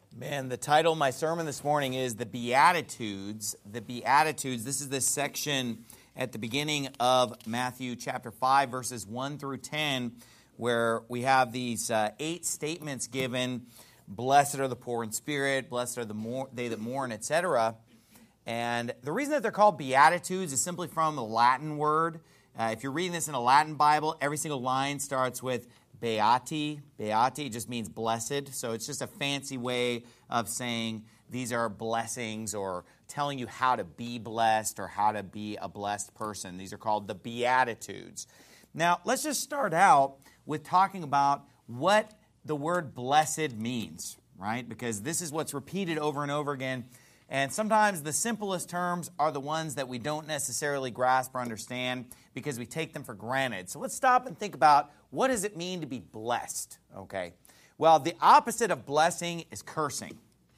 Man, the title of my sermon this morning is The Beatitudes. The Beatitudes. This is this section at the beginning of Matthew chapter 5, verses 1 through 10, where we have these 8 statements given. Blessed are the poor in spirit, blessed are they that mourn, etc. And the reason that they're called Beatitudes is simply from the Latin word. If you're reading this in a Latin Bible, every single line starts with Beati. Beati just means blessed. So it's just a fancy way of saying these are blessings or telling you how to be blessed or how to be a blessed person. These are called the Beatitudes. Now, let's just start out with talking about what the word blessed means, right? Because this is what's repeated over and over again. And sometimes the simplest terms are the ones that we don't necessarily grasp or understand because we take them for granted. So let's stop and think about, what does it mean to be blessed? Okay. Well, the opposite of blessing is cursing.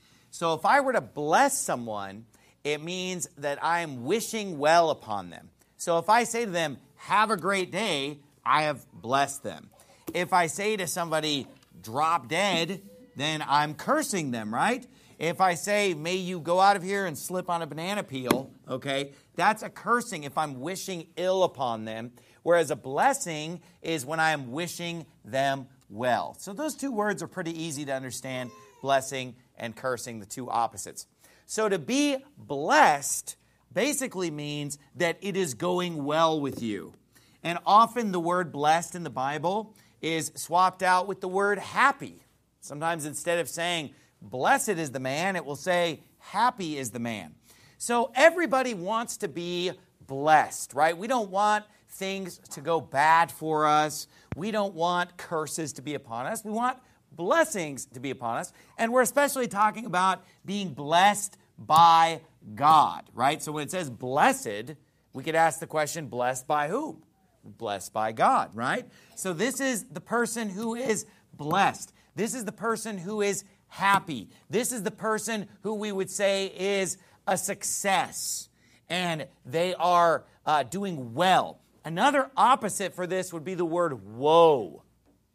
So if I were to bless someone, it means that I am wishing well upon them. So if I say to them, have a great day, I have blessed them. If I say to somebody, drop dead, then I'm cursing them, right? If I say, may you go out of here and slip on a banana peel, okay, that's a cursing if I'm wishing ill upon them. Whereas a blessing is when I am wishing them well. So those two words are pretty easy to understand, blessing and cursing, the two opposites. So to be blessed basically means that it is going well with you. And often the word blessed in the Bible is swapped out with the word happy. Sometimes instead of saying, blessed is the man, it will say, happy is the man. So everybody wants to be blessed, right? We don't want things to go bad for us. We don't want curses to be upon us. We want blessings to be upon us. And we're especially talking about being blessed by God, right? So when it says blessed, we could ask the question, blessed by whom? Blessed by God, right? So this is the person who is blessed. This is the person who is happy. This is the person who we would say is a success, and they are doing well. Another opposite for this would be the word woe.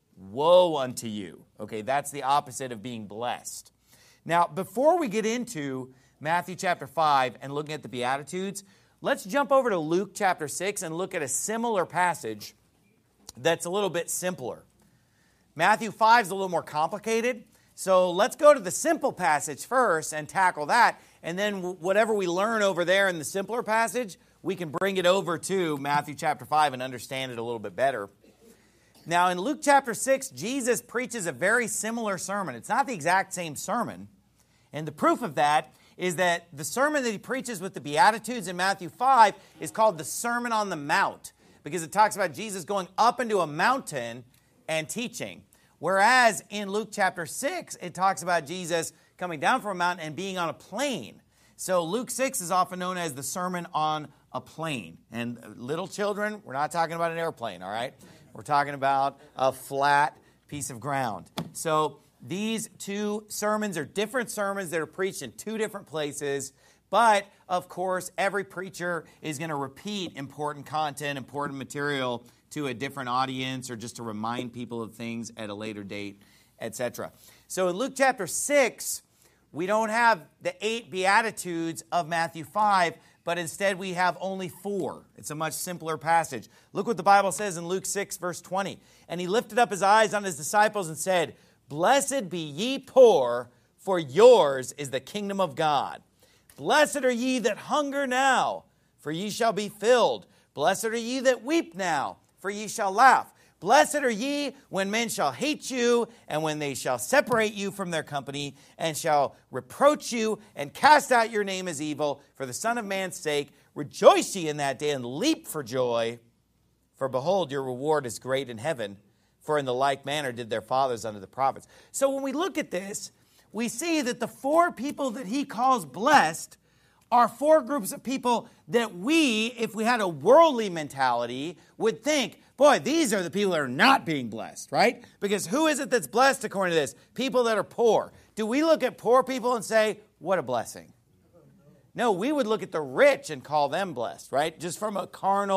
Woe unto you. Okay, that's the opposite of being blessed. Now, before we get into Matthew chapter 5 and looking at the Beatitudes, let's jump over to Luke chapter 6 and look at a similar passage that's a little bit simpler. Matthew 5 is a little more complicated. So let's go to the simple passage first and tackle that. And then whatever we learn over there in the simpler passage, we can bring it over to Matthew chapter 5 and understand it a little bit better. Now in Luke chapter 6, Jesus preaches a very similar sermon. It's not the exact same sermon. And the proof of that is that the sermon that he preaches with the Beatitudes in Matthew 5 is called the Sermon on the Mount, because it talks about Jesus going up into a mountain and teaching. Whereas in Luke chapter 6, it talks about Jesus coming down from a mountain and being on a plain. So Luke 6 is often known as the Sermon on a Plain. And little children, we're not talking about an airplane, all right? We're talking about a flat piece of ground. So these two sermons are different sermons that are preached in two different places. But, of course, every preacher is going to repeat important content, important material to a different audience or just to remind people of things at a later date, etc. So in Luke chapter 6, we don't have the 8 Beatitudes of Matthew 5, but instead we have only 4. It's a much simpler passage. Look what the Bible says in Luke 6, verse 20. And he lifted up his eyes on his disciples and said, Blessed be ye poor, for yours is the kingdom of God. Blessed are ye that hunger now, for ye shall be filled. Blessed are ye that weep now, for ye shall laugh. Blessed are ye when men shall hate you, and when they shall separate you from their company, and shall reproach you, and cast out your name as evil, for the Son of Man's sake. Rejoice ye in that day, and leap for joy. For behold, your reward is great in heaven, for in the like manner did their fathers unto the prophets. So when we look at this, we see that the 4 people that he calls blessed are 4 groups of people that we, if we had a worldly mentality, would think, boy, these are the people that are not being blessed, right? Because who is it that's blessed according to this? People that are poor. Do we look at poor people and say, what a blessing? No, we would look at the rich and call them blessed, right? Just from a carnal,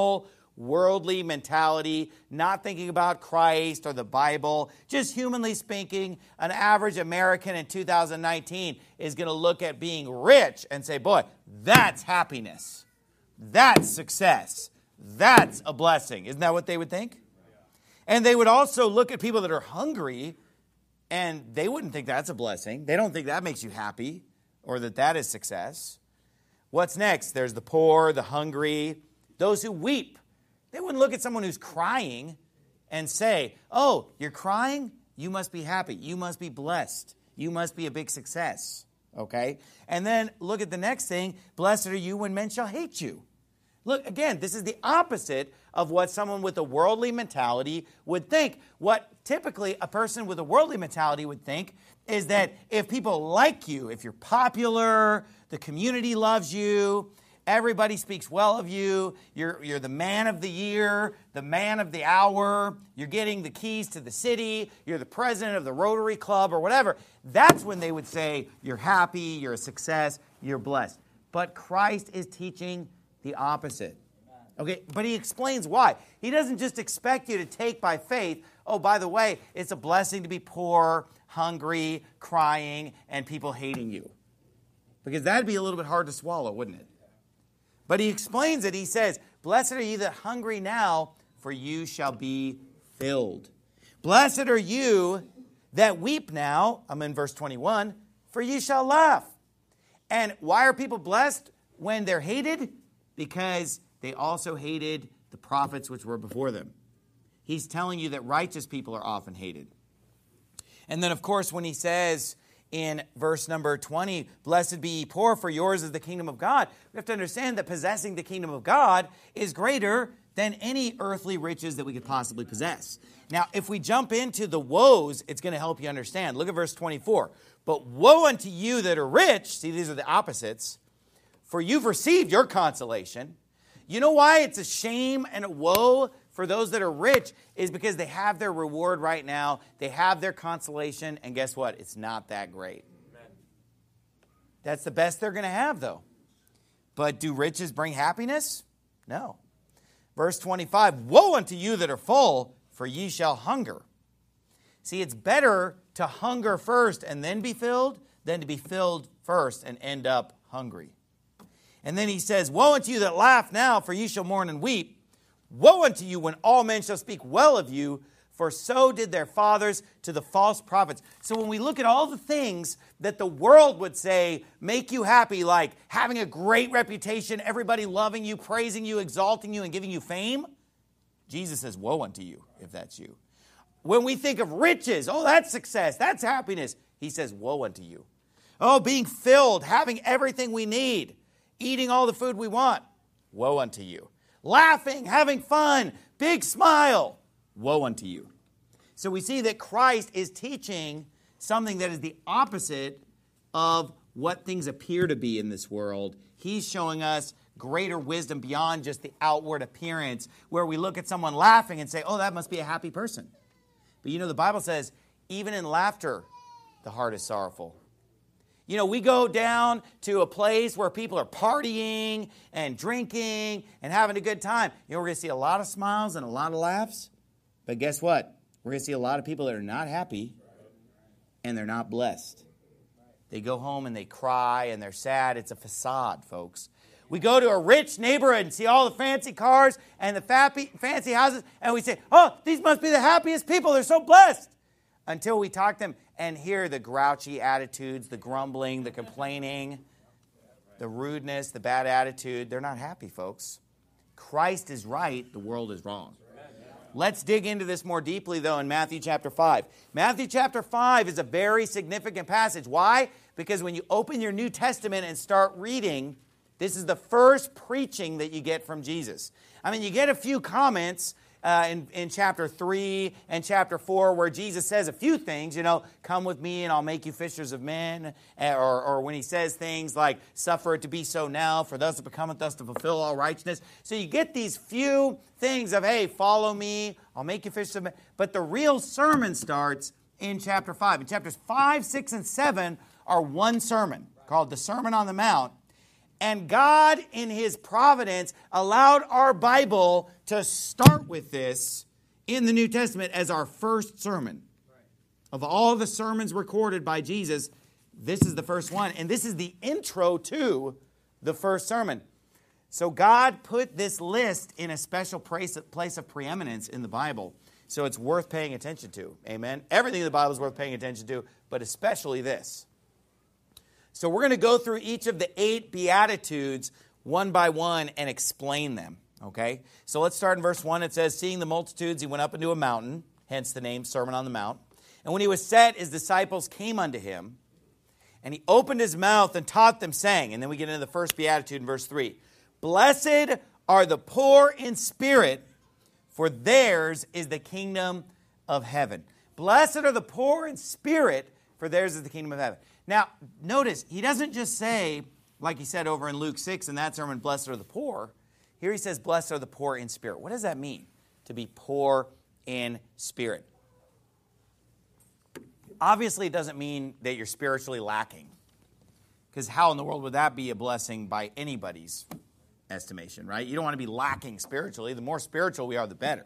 worldly mentality, not thinking about Christ or the Bible, just humanly speaking, an average American in 2019 is going to look at being rich and say, boy, that's happiness. That's success. That's a blessing. Isn't that what they would think? And they would also look at people that are hungry, and they wouldn't think that's a blessing. They don't think that makes you happy or that is success. What's next? There's the poor, the hungry, those who weep. They wouldn't look at someone who's crying and say, oh, you're crying? You must be happy. You must be blessed. You must be a big success. Okay? And then look at the next thing. Blessed are you when men shall hate you. Look, again, this is the opposite of what someone with a worldly mentality would think. What typically a person with a worldly mentality would think is that if people like you, if you're popular, the community loves you, everybody speaks well of you, you're the man of the year, the man of the hour, you're getting the keys to the city, you're the president of the Rotary Club or whatever, that's when they would say you're happy, you're a success, you're blessed. But Christ is teaching the opposite. Okay, but he explains why. He doesn't just expect you to take by faith, oh, by the way, it's a blessing to be poor, hungry, crying, and people hating you. Because that'd be a little bit hard to swallow, wouldn't it? But he explains it. He says, blessed are you that hungry now, for you shall be filled. Blessed are you that weep now, I'm in verse 21, for you shall laugh. And why are people blessed when they're hated? Because they also hated the prophets which were before them. He's telling you that righteous people are often hated. And then, of course, when he says in verse number 20, blessed be ye poor, for yours is the kingdom of God, we have to understand that possessing the kingdom of God is greater than any earthly riches that we could possibly possess. Now, if we jump into the woes, it's going to help you understand. Look at verse 24. But woe unto you that are rich, see, these are the opposites, for you've received your consolation. You know why it's a shame and a woe for those that are rich is because they have their reward right now. They have their consolation, and guess what? It's not that great. Amen. That's the best they're going to have, though. But do riches bring happiness? No. Verse 25, woe unto you that are full, for ye shall hunger. See, it's better to hunger first and then be filled than to be filled first and end up hungry. And then he says, woe unto you that laugh now, for ye shall mourn and weep. Woe unto you when all men shall speak well of you, for so did their fathers to the false prophets. So when we look at all the things that the world would say make you happy, like having a great reputation, everybody loving you, praising you, exalting you, and giving you fame, Jesus says, woe unto you if that's you. When we think of riches, oh, that's success, that's happiness, he says, woe unto you. Oh, being filled, having everything we need, eating all the food we want, woe unto you. Laughing, having fun, big smile, woe unto you. So we see that Christ is teaching something that is the opposite of what things appear to be in this world. He's showing us greater wisdom beyond just the outward appearance, where we look at someone laughing and say, oh, that must be a happy person. But you know, the Bible says, even in laughter, the heart is sorrowful. You know, we go down to a place where people are partying and drinking and having a good time. You know, we're going to see a lot of smiles and a lot of laughs. But guess what? We're going to see a lot of people that are not happy and they're not blessed. They go home and they cry and they're sad. It's a facade, folks. We go to a rich neighborhood and see all the fancy cars and the fancy houses, and we say, oh, these must be the happiest people. They're so blessed. Until we talk to them and hear the grouchy attitudes, the grumbling, the complaining, the rudeness, the bad attitude. They're not happy, folks. Christ is right. The world is wrong. Let's dig into this more deeply, though, in Matthew chapter 5. Matthew chapter 5 is a very significant passage. Why? Because when you open your New Testament and start reading, this is the first preaching that you get from Jesus. I mean, you get a few comments in chapter 3 and chapter 4 where Jesus says a few things, you know, come with me and I'll make you fishers of men. Or when he says things like, suffer it to be so now, for thus it becometh us to fulfill all righteousness. So you get these few things of, hey, follow me, I'll make you fishers of men. But the real sermon starts in chapter 5. And chapters 5, 6, and 7 are one sermon called the Sermon on the Mount. And God, in His providence, allowed our Bible to start with this in the New Testament as our first sermon. Of all the sermons recorded by Jesus, this is the first one. And this is the intro to the first sermon. So God put this list in a special place of preeminence in the Bible. So it's worth paying attention to. Amen? Everything in the Bible is worth paying attention to, but especially this. So we're going to go through each of the 8 Beatitudes one by one and explain them. Okay? So let's start in verse 1. It says, seeing the multitudes, he went up into a mountain, hence the name Sermon on the Mount. And when he was set, his disciples came unto him, and he opened his mouth and taught them, saying, and then we get into the first Beatitude in verse 3, blessed are the poor in spirit, for theirs is the kingdom of heaven. Blessed are the poor in spirit, for theirs is the kingdom of heaven. Now, notice, he doesn't just say, like he said over in Luke 6 in that sermon, blessed are the poor. Here he says, blessed are the poor in spirit. What does that mean, to be poor in spirit? Obviously, it doesn't mean that you're spiritually lacking. Because how in the world would that be a blessing by anybody's estimation, right? You don't want to be lacking spiritually. The more spiritual we are, the better.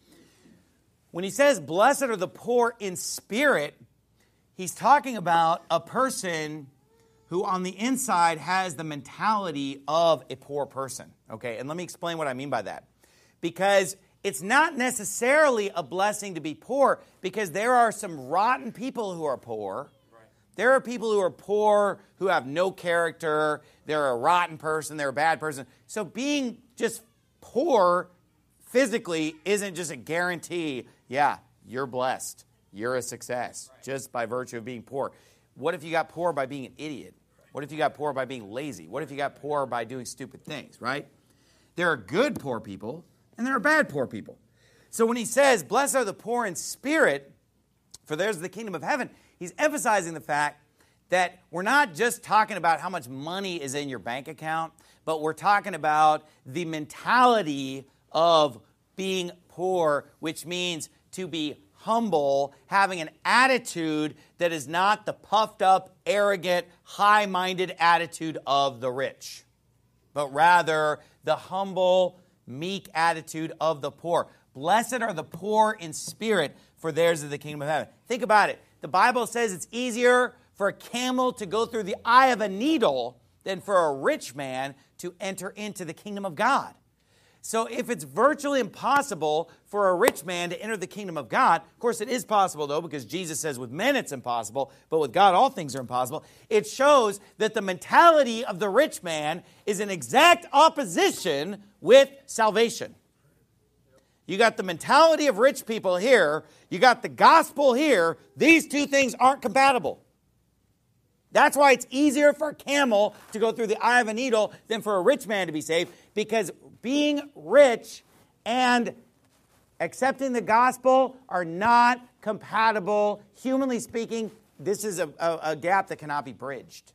When he says, blessed are the poor in spirit, he's talking about a person who on the inside has the mentality of a poor person. Okay, and let me explain what I mean by that. Because it's not necessarily a blessing to be poor, because there are some rotten people who are poor. Right. There are people who are poor who have no character. They're a rotten person. They're a bad person. So being just poor physically isn't just a guarantee, yeah, you're blessed. You're a success just by virtue of being poor. What if you got poor by being an idiot? What if you got poor by being lazy? What if you got poor by doing stupid things, right? There are good poor people, and there are bad poor people. So when he says, blessed are the poor in spirit, for theirs is the kingdom of heaven, he's emphasizing the fact that we're not just talking about how much money is in your bank account, but we're talking about the mentality of being poor, which means to be humble, having an attitude that is not the puffed up, arrogant, high-minded attitude of the rich, but rather the humble, meek attitude of the poor. Blessed are the poor in spirit, for theirs is the kingdom of heaven. Think about it. The Bible says it's easier for a camel to go through the eye of a needle than for a rich man to enter into the kingdom of God. So if it's virtually impossible for a rich man to enter the kingdom of God, of course it is possible though, because Jesus says with men it's impossible, but with God all things are impossible. It shows that the mentality of the rich man is in exact opposition with salvation. You got the mentality of rich people here, you got the gospel here. These two things aren't compatible. That's why it's easier for a camel to go through the eye of a needle than for a rich man to be saved, because being rich and accepting the gospel are not compatible. Humanly speaking, this is a gap that cannot be bridged.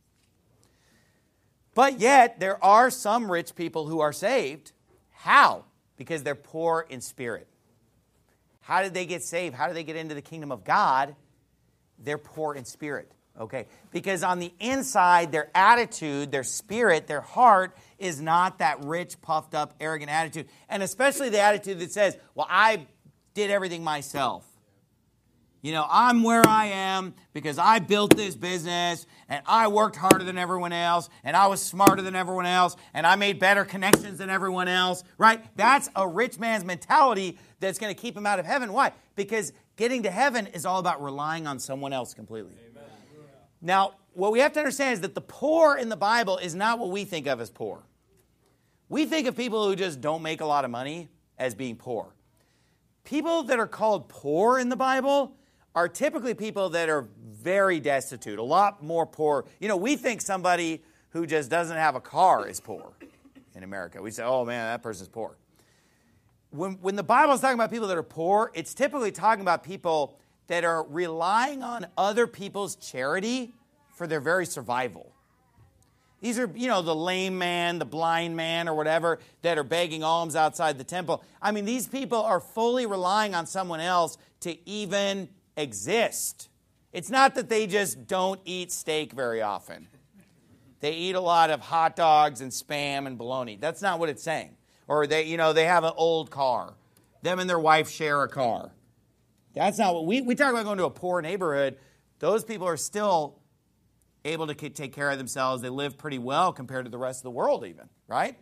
But yet, there are some rich people who are saved. How? Because they're poor in spirit. How did they get saved? How did they get into the kingdom of God? They're poor in spirit. Okay, because on the inside, their attitude, their spirit, their heart is not that rich, puffed up, arrogant attitude. And especially the attitude that says, well, I did everything myself. You know, I'm where I am because I built this business and I worked harder than everyone else and I was smarter than everyone else and I made better connections than everyone else, right? That's a rich man's mentality that's going to keep him out of heaven. Why? Because getting to heaven is all about relying on someone else completely. Amen. Now, what we have to understand is that the poor in the Bible is not what we think of as poor. We think of people who just don't make a lot of money as being poor. People that are called poor in the Bible are typically people that are very destitute, a lot more poor. You know, we think somebody who just doesn't have a car is poor in America. We say, oh man, that person's poor. When the Bible is talking about people that are poor, it's typically talking about people that are relying on other people's charity for their very survival. These are, you know, the lame man, the blind man, or whatever, that are begging alms outside the temple. I mean, these people are fully relying on someone else to even exist. It's not that they just don't eat steak very often. They eat a lot of hot dogs and Spam and bologna. That's not what it's saying. Or they have an old car. Them and their wife share a car. That's not what we talk about going to a poor neighborhood. Those people are still able to take care of themselves. They live pretty well compared to the rest of the world even, right?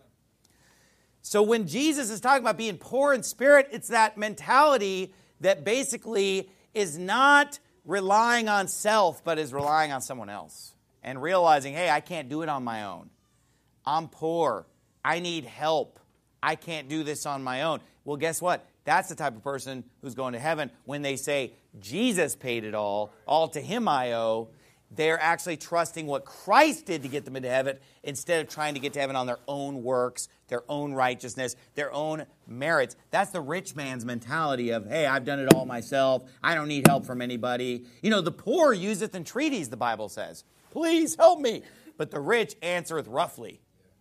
So when Jesus is talking about being poor in spirit, it's that mentality that basically is not relying on self, but is relying on someone else. And realizing, hey, I can't do it on my own. I'm poor. I need help. I can't do this on my own. Well, guess what? That's the type of person who's going to heaven. When they say, Jesus paid it all to him I owe, they're actually trusting what Christ did to get them into heaven instead of trying to get to heaven on their own works, their own righteousness, their own merits. That's the rich man's mentality of, hey, I've done it all myself. I don't need help from anybody. The poor useth entreaties, the Bible says. Please help me. But the rich answereth roughly.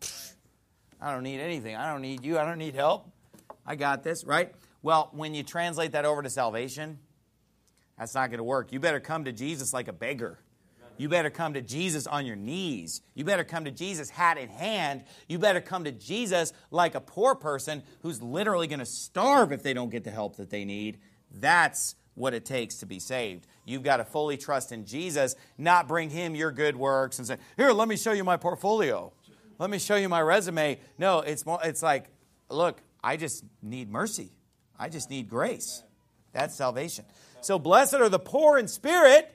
I don't need anything. I don't need you. I don't need help. I got this, right? Well, when you translate that over to salvation, that's not going to work. You better come to Jesus like a beggar. You better come to Jesus on your knees. You better come to Jesus hat in hand. You better come to Jesus like a poor person who's literally going to starve if they don't get the help that they need. That's what it takes to be saved. You've got to fully trust in Jesus, not bring him your good works and say, here, let me show you my portfolio. Let me show you my resume. No, it's like, look, I just need mercy. I just need grace. That's salvation. So blessed are the poor in spirit,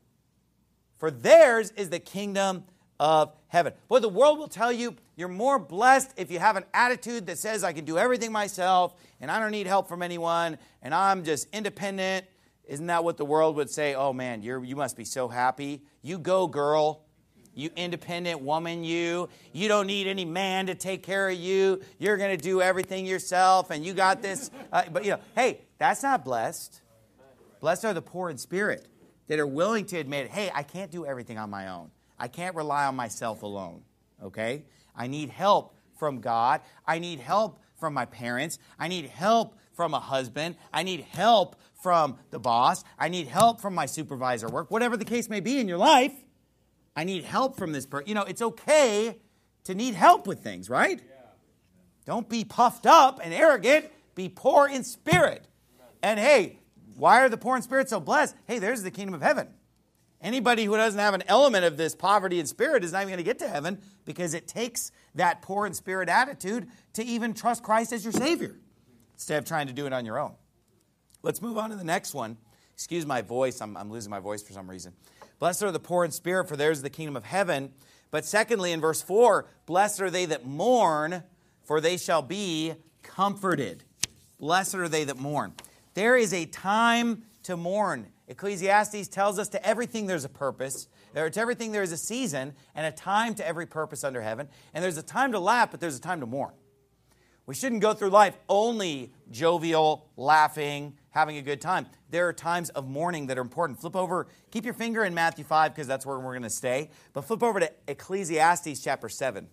for theirs is the kingdom of heaven. Boy, the world will tell you you're more blessed if you have an attitude that says I can do everything myself and I don't need help from anyone and I'm just independent. Isn't that what the world would say? Oh man, you must be so happy. You go, girl. You independent woman, you don't need any man to take care of you. You're going to do everything yourself and you got this. But hey, that's not blessed. Blessed are the poor in spirit that are willing to admit, hey, I can't do everything on my own. I can't rely on myself alone, okay? I need help from God. I need help from my parents. I need help from a husband. I need help from the boss. I need help from my supervisor at work. Whatever the case may be in your life, I need help from this person. It's okay to need help with things, right? Yeah. Don't be puffed up and arrogant. Be poor in spirit. And hey, why are the poor in spirit so blessed? Hey, there's the kingdom of heaven. Anybody who doesn't have an element of this poverty in spirit is not even going to get to heaven because it takes that poor in spirit attitude to even trust Christ as your Savior instead of trying to do it on your own. Let's move on to the next one. Excuse my voice. I'm losing my voice for some reason. Blessed are the poor in spirit, for theirs is the kingdom of heaven. But secondly, in verse 4, blessed are they that mourn, for they shall be comforted. Blessed are they that mourn. There is a time to mourn. Ecclesiastes tells us to everything there's a purpose. To everything there is a season and a time to every purpose under heaven. And there's a time to laugh, but there's a time to mourn. We shouldn't go through life only jovial, laughing, having a good time. There are times of mourning that are important. Flip over, keep your finger in Matthew 5 because that's where we're going to stay. But flip over to Ecclesiastes chapter 7.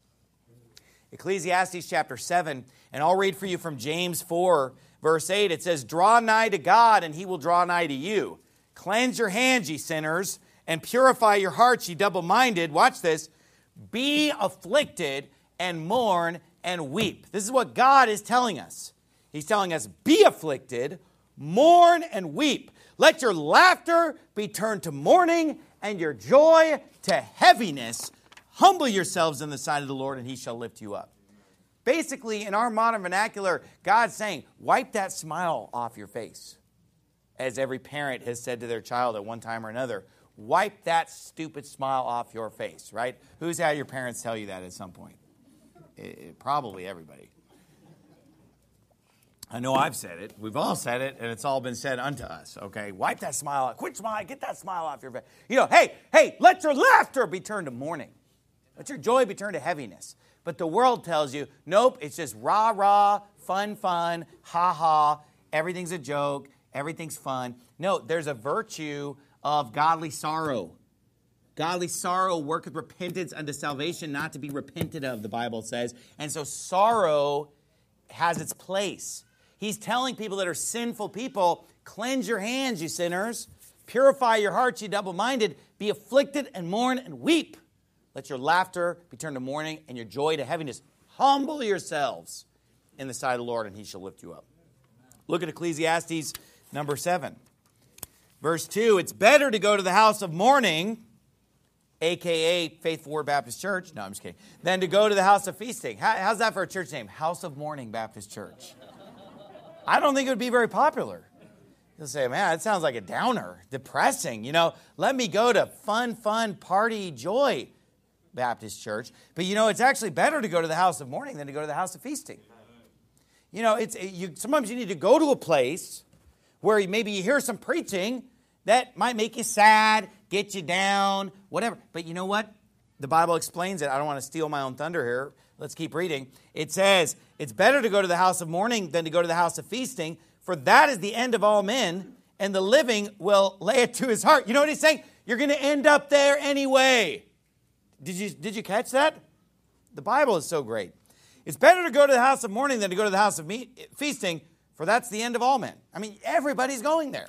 Ecclesiastes chapter 7, and I'll read for you from James 4, verse 8. It says, draw nigh to God, and he will draw nigh to you. Cleanse your hands, ye sinners, and purify your hearts, ye double-minded. Watch this. Be afflicted and mourn and weep. This is what God is telling us. He's telling us, be afflicted, mourn and weep. Let your laughter be turned to mourning and your joy to heaviness. Humble yourselves in the sight of the Lord, and he shall lift you up. Basically, in our modern vernacular, God's saying, wipe that smile off your face. As every parent has said to their child at one time or another, wipe that stupid smile off your face, right? Who's had your parents tell you that at some point? Probably everybody. I know I've said it. We've all said it, and it's all been said unto us, okay? Wipe that smile off. Quit smiling. Get that smile off your face. Hey, let your laughter be turned to mourning. Let your joy be turned to heaviness. But the world tells you, nope, it's just rah-rah, fun, ha-ha, everything's a joke, everything's fun. No, there's a virtue of godly sorrow. Godly sorrow worketh repentance unto salvation, not to be repented of, the Bible says. And so sorrow has its place. He's telling people that are sinful people, cleanse your hands, you sinners. Purify your hearts, you double-minded. Be afflicted and mourn and weep. Let your laughter be turned to mourning and your joy to heaviness. Humble yourselves in the sight of the Lord, and he shall lift you up. Look at Ecclesiastes number 7. Verse 2, it's better to go to the house of mourning, a.k.a. Faithful Word Baptist Church, no, I'm just kidding, than to go to the house of feasting. How's that for a church name? House of Mourning Baptist Church. I don't think it would be very popular. You'll say, man, that sounds like a downer, depressing. Let me go to fun, party, joy Baptist Church. But it's actually better to go to the house of mourning than to go to the house of feasting. Sometimes you need to go to a place where maybe you hear some preaching that might make you sad, get you down, whatever. But you know what? The Bible explains it. I don't want to steal my own thunder here. Let's keep reading. It says, it's better to go to the house of mourning than to go to the house of feasting, for that is the end of all men, and the living will lay it to his heart. You know what he's saying? You're going to end up there anyway. Did you catch that? The Bible is so great. It's better to go to the house of mourning than to go to the house of feasting, for that's the end of all men. I mean, everybody's going there.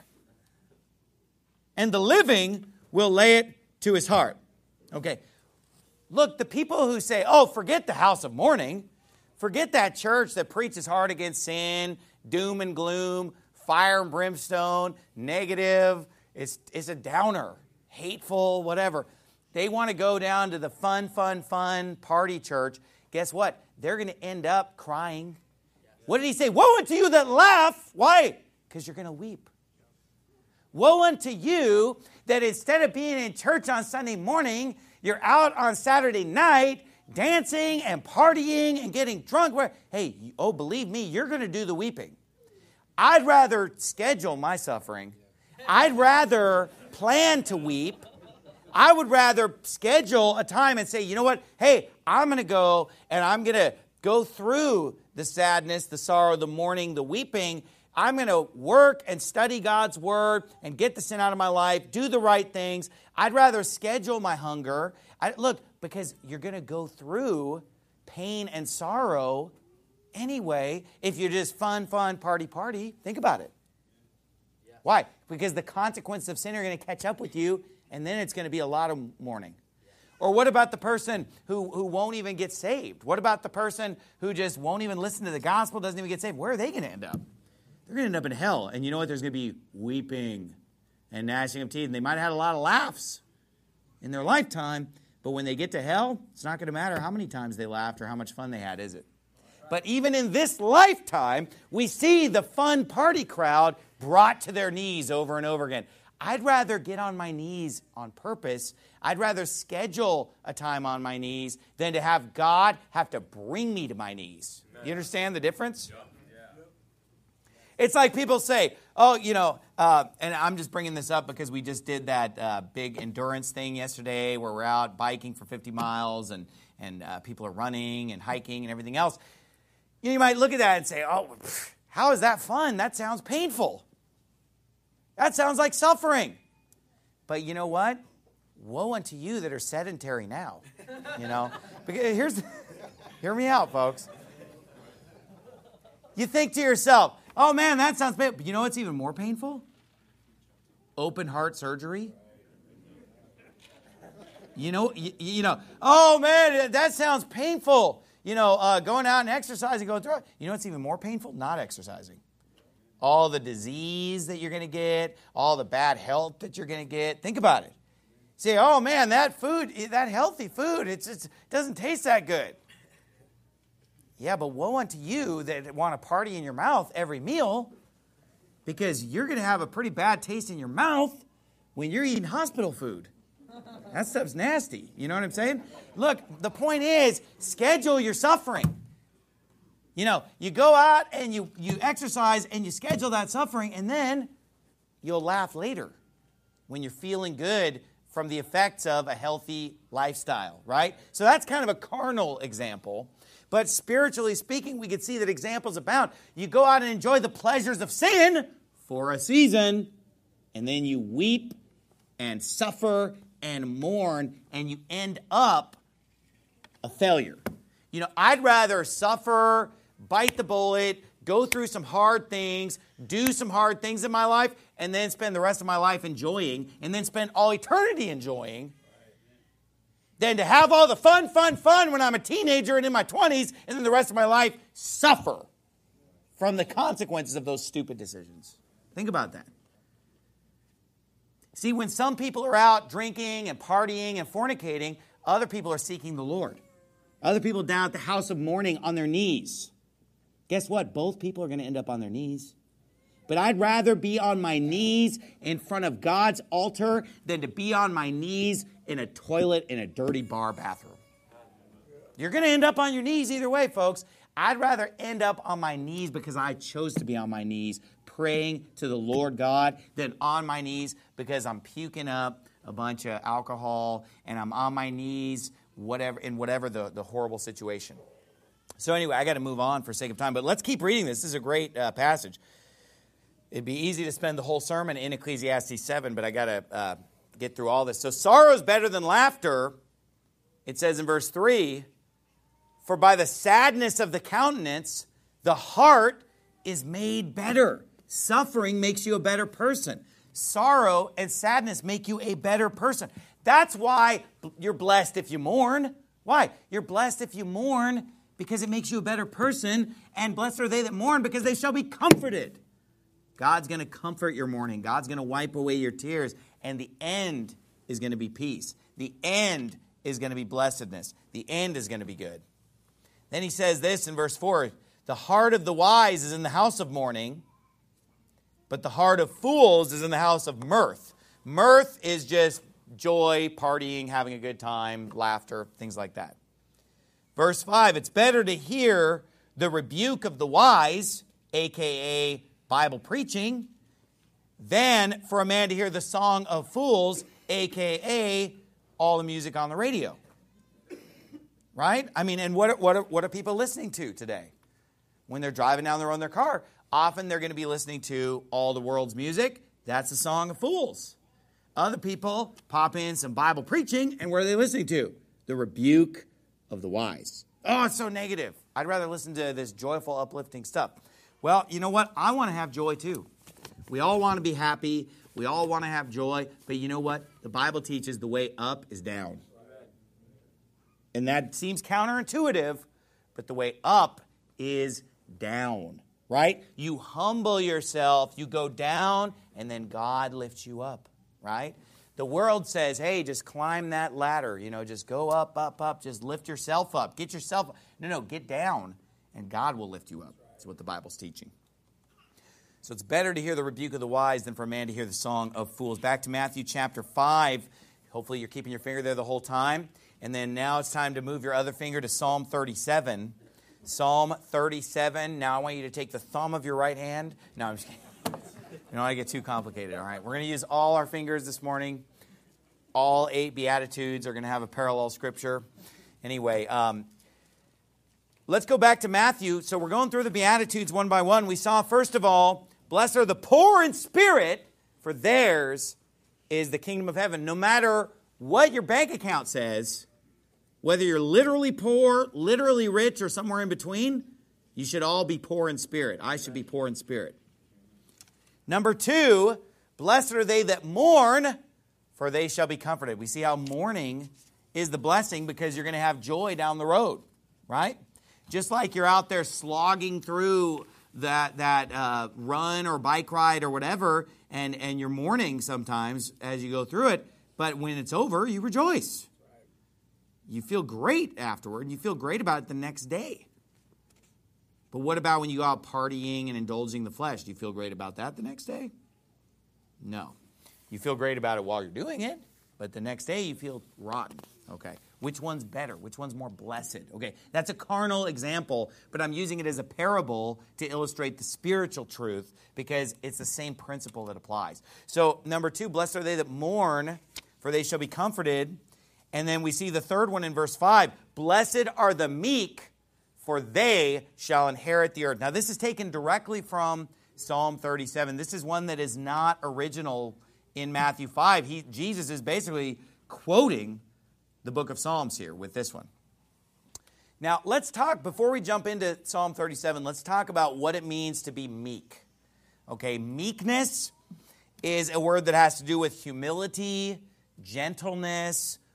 And the living will lay it to his heart. Okay. Look, the people who say, forget the house of mourning, forget that church that preaches hard against sin, doom and gloom, fire and brimstone, negative, it's a downer, hateful, whatever. They want to go down to the fun party church. Guess what? They're going to end up crying. What did he say? Woe unto you that laugh. Why? Because you're going to weep. Woe unto you that instead of being in church on Sunday morning, you're out on Saturday night dancing and partying and getting drunk. Hey, believe me, you're going to do the weeping. I'd rather schedule my suffering. I'd rather plan to weep. I would rather schedule a time and say, you know what? Hey, I'm going to go and I'm going to go through the sadness, the sorrow, the mourning, the weeping. I'm going to work and study God's Word and get the sin out of my life, do the right things. I'd rather schedule my hunger. Because you're going to go through pain and sorrow anyway if you're just fun, party. Think about it. Yeah. Why? Because the consequences of sin are going to catch up with you, and then it's going to be a lot of mourning. Yeah. Or what about the person who won't even get saved? What about the person who just won't even listen to the gospel, doesn't even get saved? Where are they going to end up? They're going to end up in hell. And you know what? There's going to be weeping and gnashing of teeth. And they might have had a lot of laughs in their lifetime, but when they get to hell, it's not going to matter how many times they laughed or how much fun they had, is it? But even in this lifetime, we see the fun party crowd brought to their knees over and over again. I'd rather get on my knees on purpose. I'd rather schedule a time on my knees than to have God have to bring me to my knees. You understand the difference? Yeah. It's like people say, and I'm just bringing this up because we just did that big endurance thing yesterday where we're out biking for 50 miles and people are running and hiking and everything else. You might look at that and say, how is that fun? That sounds painful. That sounds like suffering. But you know what? Woe unto you that are sedentary now. Because hear me out, folks. You think to yourself, oh man, that sounds painful. But you know what's even more painful? Open heart surgery. Oh man, that sounds painful. Going out and exercising, going through it. You know what's even more painful? Not exercising. All the disease that you're going to get, all the bad health that you're going to get. Think about it. Say, oh man, that healthy food, it doesn't taste that good. Yeah, but woe unto you that want to party in your mouth every meal, because you're going to have a pretty bad taste in your mouth when you're eating hospital food. That stuff's nasty. You know what I'm saying? Look, the point is, schedule your suffering. You go out and you exercise and you schedule that suffering, and then you'll laugh later when you're feeling good from the effects of a healthy lifestyle, right? So that's kind of a carnal example. But spiritually speaking, we could see that examples abound. You go out and enjoy the pleasures of sin for a season, and then you weep and suffer and mourn, and you end up a failure. I'd rather suffer, bite the bullet, go through some hard things, do some hard things in my life, and then spend the rest of my life enjoying, and then spend all eternity enjoying, than to have all the fun when I'm a teenager and in my 20s, and then the rest of my life suffer from the consequences of those stupid decisions. Think about that. See, when some people are out drinking and partying and fornicating, other people are seeking the Lord. Other people down at the house of mourning on their knees. Guess what? Both people are going to end up on their knees. But I'd rather be on my knees in front of God's altar than to be on my knees in a toilet in a dirty bar bathroom. You're going to end up on your knees either way, folks. I'd rather end up on my knees because I chose to be on my knees praying to the Lord God than on my knees because I'm puking up a bunch of alcohol and I'm on my knees whatever the horrible situation. So anyway, I got to move on for sake of time, but let's keep reading this. This is a great passage. It'd be easy to spend the whole sermon in Ecclesiastes 7, but I got to get through all this. So sorrow is better than laughter, it says in verse 3, for by the sadness of the countenance, the heart is made better. Suffering makes you a better person. Sorrow and sadness make you a better person. That's why you're blessed if you mourn. Why? You're blessed if you mourn because it makes you a better person. And blessed are they that mourn because they shall be comforted. God's going to comfort your mourning. God's going to wipe away your tears. And the end is going to be peace. The end is going to be blessedness. The end is going to be good. Then he says this in verse 4, the heart of the wise is in the house of mourning, but the heart of fools is in the house of mirth. Mirth is just joy, partying, having a good time, laughter, things like that. Verse 5, it's better to hear the rebuke of the wise, a.k.a. Bible preaching, than for a man to hear the song of fools, a.k.a. all the music on the radio. Right? I mean, and what are people listening to today? When they're driving down the road in their car, often they're going to be listening to all the world's music. That's the song of fools. Other people pop in some Bible preaching, and what are they listening to? The rebuke of the wise. Oh, it's so negative. I'd rather listen to this joyful, uplifting stuff. Well, you know what? I want to have joy too. We all want to be happy. We all want to have joy. But you know what? The Bible teaches the way up is down. And that seems counterintuitive, but the way up is down, right? You humble yourself, you go down, and then God lifts you up, right? The world says, hey, just climb that ladder, just go up, up, up, just lift yourself up, get yourself up. No, get down, and God will lift you up. That's what the Bible's teaching. So it's better to hear the rebuke of the wise than for a man to hear the song of fools. Back to Matthew chapter 5. Hopefully you're keeping your finger there the whole time. And then now it's time to move your other finger to Psalm 37. Psalm 37. Now I want you to take the thumb of your right hand. No, I'm just kidding. You don't want to get too complicated, all right? We're going to use all our fingers this morning. All 8 Beatitudes are going to have a parallel scripture. Anyway, let's go back to Matthew. So we're going through the Beatitudes one by one. We saw, first of all, blessed are the poor in spirit, for theirs is the kingdom of heaven. No matter what your bank account says, whether you're literally poor, literally rich, or somewhere in between, you should all be poor in spirit. I should be poor in spirit. Number 2, blessed are they that mourn, for they shall be comforted. We see how mourning is the blessing because you're going to have joy down the road, right? Just like you're out there slogging through that run or bike ride or whatever, and you're mourning sometimes as you go through it, but when it's over, you rejoice. You feel great afterward, and you feel great about it the next day. But what about when you go out partying and indulging the flesh? Do you feel great about that the next day? No. You feel great about it while you're doing it, but the next day you feel rotten. Okay. Which one's better? Which one's more blessed? Okay. That's a carnal example, but I'm using it as a parable to illustrate the spiritual truth because it's the same principle that applies. So, number 2, blessed are they that mourn, for they shall be comforted. And then we see the third one in verse 5. Blessed are the meek, for they shall inherit the earth. Now, this is taken directly from Psalm 37. This is one that is not original in Matthew 5. Jesus is basically quoting the book of Psalms here with this one. Now, let's talk, before we jump into Psalm 37, let's talk about what it means to be meek. Okay, meekness is a word that has to do with humility, gentleness,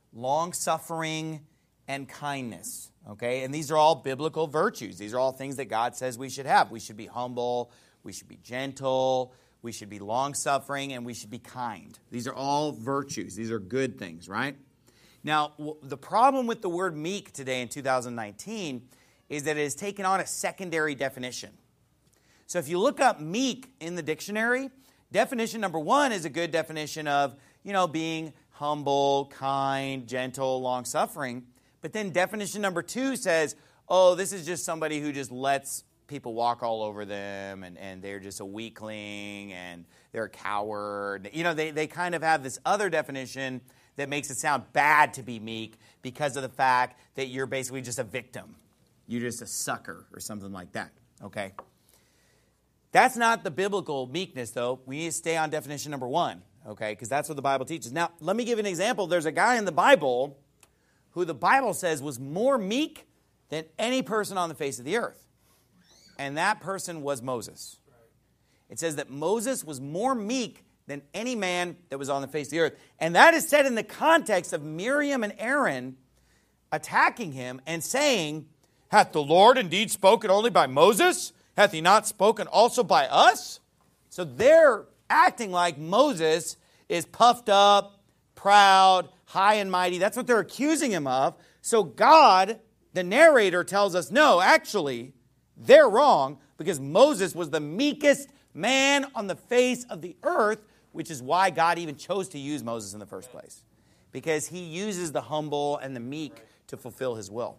long-suffering, and kindness. Okay? And these are all biblical virtues. These are all things that God says we should have. We should be humble, we should be gentle, we should be long-suffering, and we should be kind. These are all virtues. These are good things, right? Now, the problem with the word meek today in 2019 is that it has taken on a secondary definition. So if you look up meek in the dictionary, definition number one is a good definition of, being humble, kind, gentle, long-suffering. But then definition number two says, this is just somebody who just lets people walk all over them, and they're just a weakling, and they're a coward. They kind of have this other definition that makes it sound bad to be meek because of the fact that you're basically just a victim. You're just a sucker or something like that, okay? That's not the biblical meekness, though. We need to stay on definition number one, okay? Because that's what the Bible teaches. Now, let me give you an example. There's a guy in the Bible who the Bible says was more meek than any person on the face of the earth. And that person was Moses. It says that Moses was more meek than any man that was on the face of the earth. And that is said in the context of Miriam and Aaron attacking him and saying, "Hath the Lord indeed spoken only by Moses? Hath he not spoken also by us?" So they're acting like Moses is puffed up, proud, high and mighty. That's what they're accusing him of. So God, the narrator, tells us, no, actually, they're wrong, because Moses was the meekest man on the face of the earth, which is why God even chose to use Moses in the first place, because he uses the humble and the meek to fulfill his will.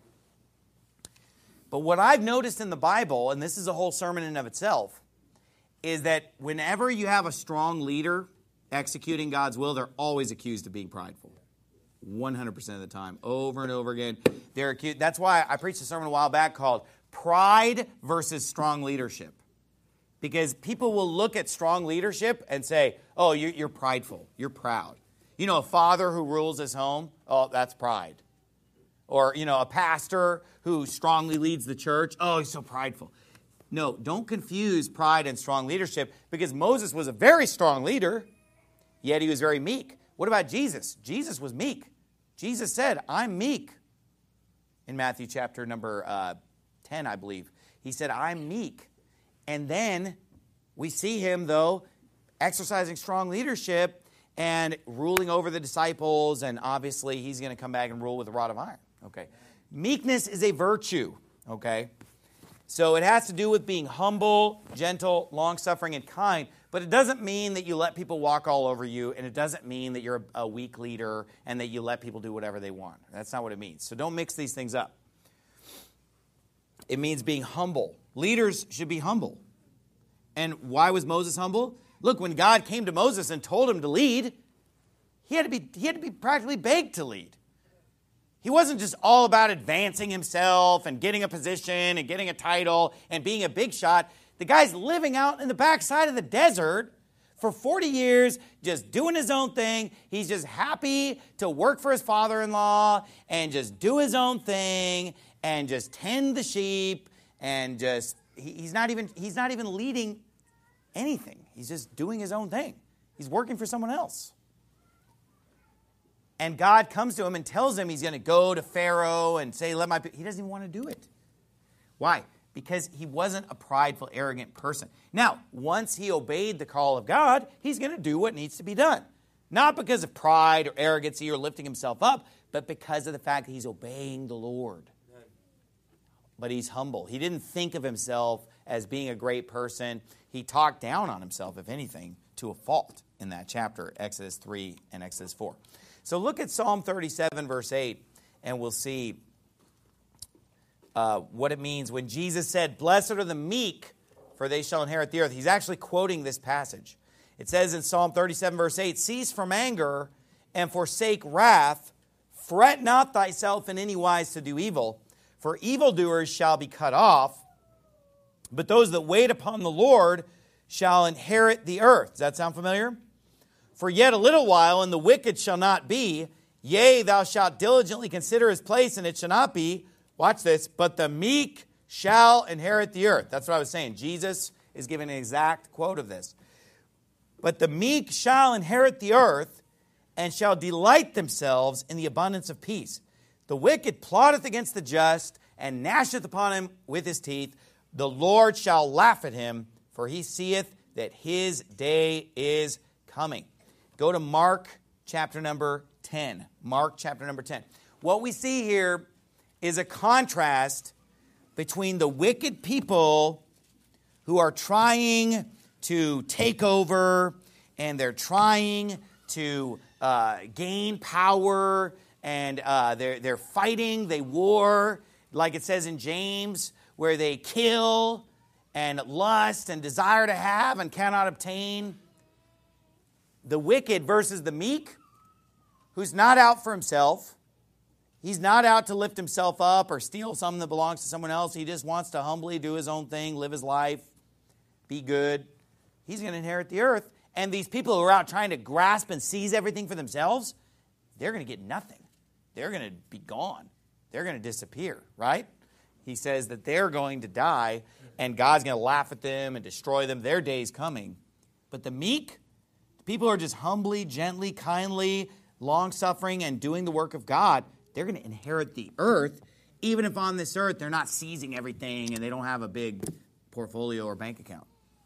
But what I've noticed in the Bible, and this is a whole sermon in and of itself, is that whenever you have a strong leader executing God's will, they're always accused of being prideful. 100% of the time, over and over again. They're accused. That's why I preached a sermon a while back called Pride versus Strong Leadership. Because people will look at strong leadership and say, oh, you're prideful, you're proud. A father who rules his home, oh, that's pride. Or, a pastor who strongly leads the church, oh, he's so prideful. No, don't confuse pride and strong leadership, because Moses was a very strong leader, yet he was very meek. What about Jesus? Jesus was meek. Jesus said, I'm meek. In Matthew chapter number 10, I believe. He said, I'm meek. And then we see him, though, exercising strong leadership and ruling over the disciples, and obviously he's going to come back and rule with a rod of iron. Okay. Meekness is a virtue, okay? So it has to do with being humble, gentle, long-suffering, and kind, but it doesn't mean that you let people walk all over you, and it doesn't mean that you're a weak leader and that you let people do whatever they want. That's not what it means. So don't mix these things up. It means being humble. Leaders should be humble. And why was Moses humble? Look, when God came to Moses and told him to lead, he had to be practically begged to lead. He wasn't just all about advancing himself and getting a position and getting a title and being a big shot. The guy's living out in the backside of the desert for 40 years, just doing his own thing. He's just happy to work for his father-in-law and just do his own thing and just tend the sheep, and just he's not even leading anything. He's just doing his own thing. He's working for someone else. And God comes to him and tells him he's going to go to Pharaoh and say, he doesn't even want to do it. Why? Because he wasn't a prideful, arrogant person. Now, once he obeyed the call of God, he's going to do what needs to be done. Not because of pride or arrogancy or lifting himself up, but because of the fact that he's obeying the Lord. But he's humble. He didn't think of himself as being a great person. He talked down on himself, if anything, to a fault in that chapter, Exodus 3 and Exodus 4. So look at Psalm 37, verse 8, and we'll see what it means when Jesus said, "Blessed are the meek, for they shall inherit the earth." He's actually quoting this passage. It says in Psalm 37, verse 8, "Cease from anger and forsake wrath. Fret not thyself in any wise to do evil, for evildoers shall be cut off, but those that wait upon the Lord shall inherit the earth." Does that sound familiar? "For yet a little while, and the wicked shall not be. Yea, thou shalt diligently consider his place, and it shall not be." Watch this. "But the meek shall inherit the earth." That's what I was saying. Jesus is giving an exact quote of this. "But the meek shall inherit the earth, and shall delight themselves in the abundance of peace. The wicked plotteth against the just, and gnasheth upon him with his teeth. The Lord shall laugh at him, for he seeth that his day is coming. Go to Mark chapter number 10. Mark chapter number 10. What we see here is a contrast between the wicked people who are trying to take over, and they're trying to gain power, and they're fighting, they war, like it says in James, where they kill and lust and desire to have and cannot obtain. The wicked versus the meek, who's not out for himself. He's not out to lift himself up or steal something that belongs to someone else. He just wants to humbly do his own thing, live his life, be good. He's going to inherit the earth. And these people who are out trying to grasp and seize everything for themselves, they're going to get nothing. They're going to be gone. They're going to disappear, right? He says that they're going to die, and God's going to laugh at them and destroy them. Their day's coming. But the meek, the people who are just humbly, gently, kindly, long-suffering, and doing the work of God, they're going to inherit the earth, even if on this earth they're not seizing everything and they don't have a big portfolio or bank account.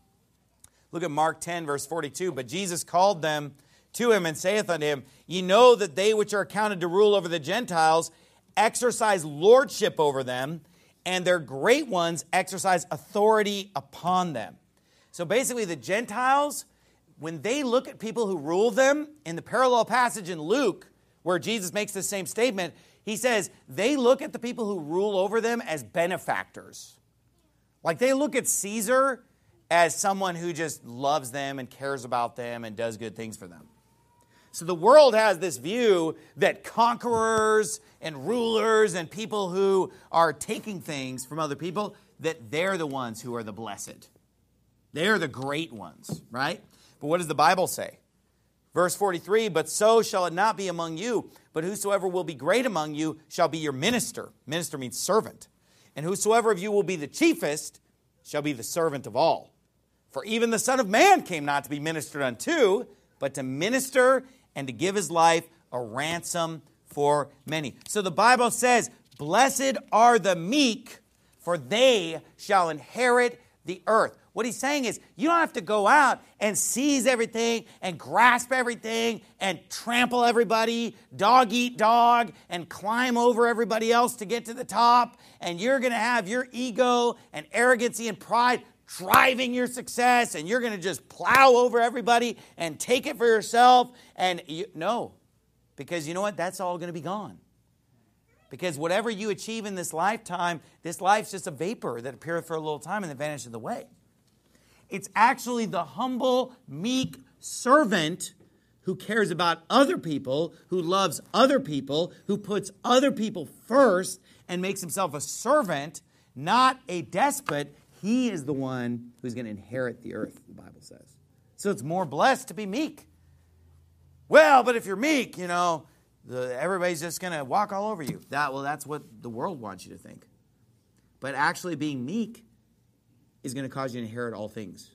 Look at Mark 10, verse 42. But Jesus called them to him and saith unto him, Ye know that they which are accounted to rule over the Gentiles exercise lordship over them, and their great ones exercise authority upon them. So basically the Gentiles, when they look at people who rule them, in the parallel passage in Luke, where Jesus makes the same statement, he says they look at the people who rule over them as benefactors. Like they look at Caesar as someone who just loves them and cares about them and does good things for them. So the world has this view that conquerors and rulers and people who are taking things from other people, that they're the ones who are the blessed. They're the great ones, right? But what does the Bible say? Verse 43, But so shall it not be among you, but whosoever will be great among you shall be your minister. Minister means servant. And whosoever of you will be the chiefest shall be the servant of all. For even the Son of Man came not to be ministered unto, but to minister and to give his life a ransom for many. So the Bible says, Blessed are the meek, for they shall inherit the earth. What he's saying is, you don't have to go out and seize everything and grasp everything and trample everybody, dog eat dog, and climb over everybody else to get to the top. And you're going to have your ego and arrogancy and pride driving your success, and you're going to just plow over everybody and take it for yourself. And no, because you know what? That's all going to be gone. Because whatever you achieve in this lifetime, this life's just a vapor that appeareth for a little time and then vanisheth away. It's actually the humble, meek servant who cares about other people, who loves other people, who puts other people first and makes himself a servant, not a despot. He is the one who's going to inherit the earth, the Bible says. So it's more blessed to be meek. Well, but if you're meek, everybody's just going to walk all over you. That's what the world wants you to think. But actually being meek is going to cause you to inherit all things.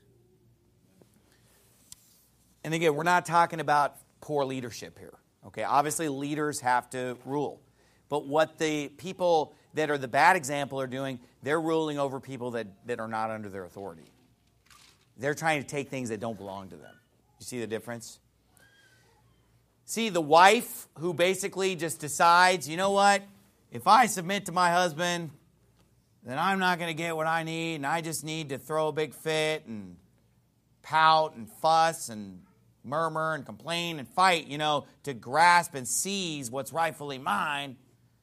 And again, we're not talking about poor leadership here. Okay, obviously leaders have to rule. But what the people that are the bad example are doing, they're ruling over people that are not under their authority. They're trying to take things that don't belong to them. You see the difference? See, the wife who basically just decides, you know what, if I submit to my husband, then I'm not going to get what I need, and I just need to throw a big fit and pout and fuss and murmur and complain and fight, to grasp and seize what's rightfully mine.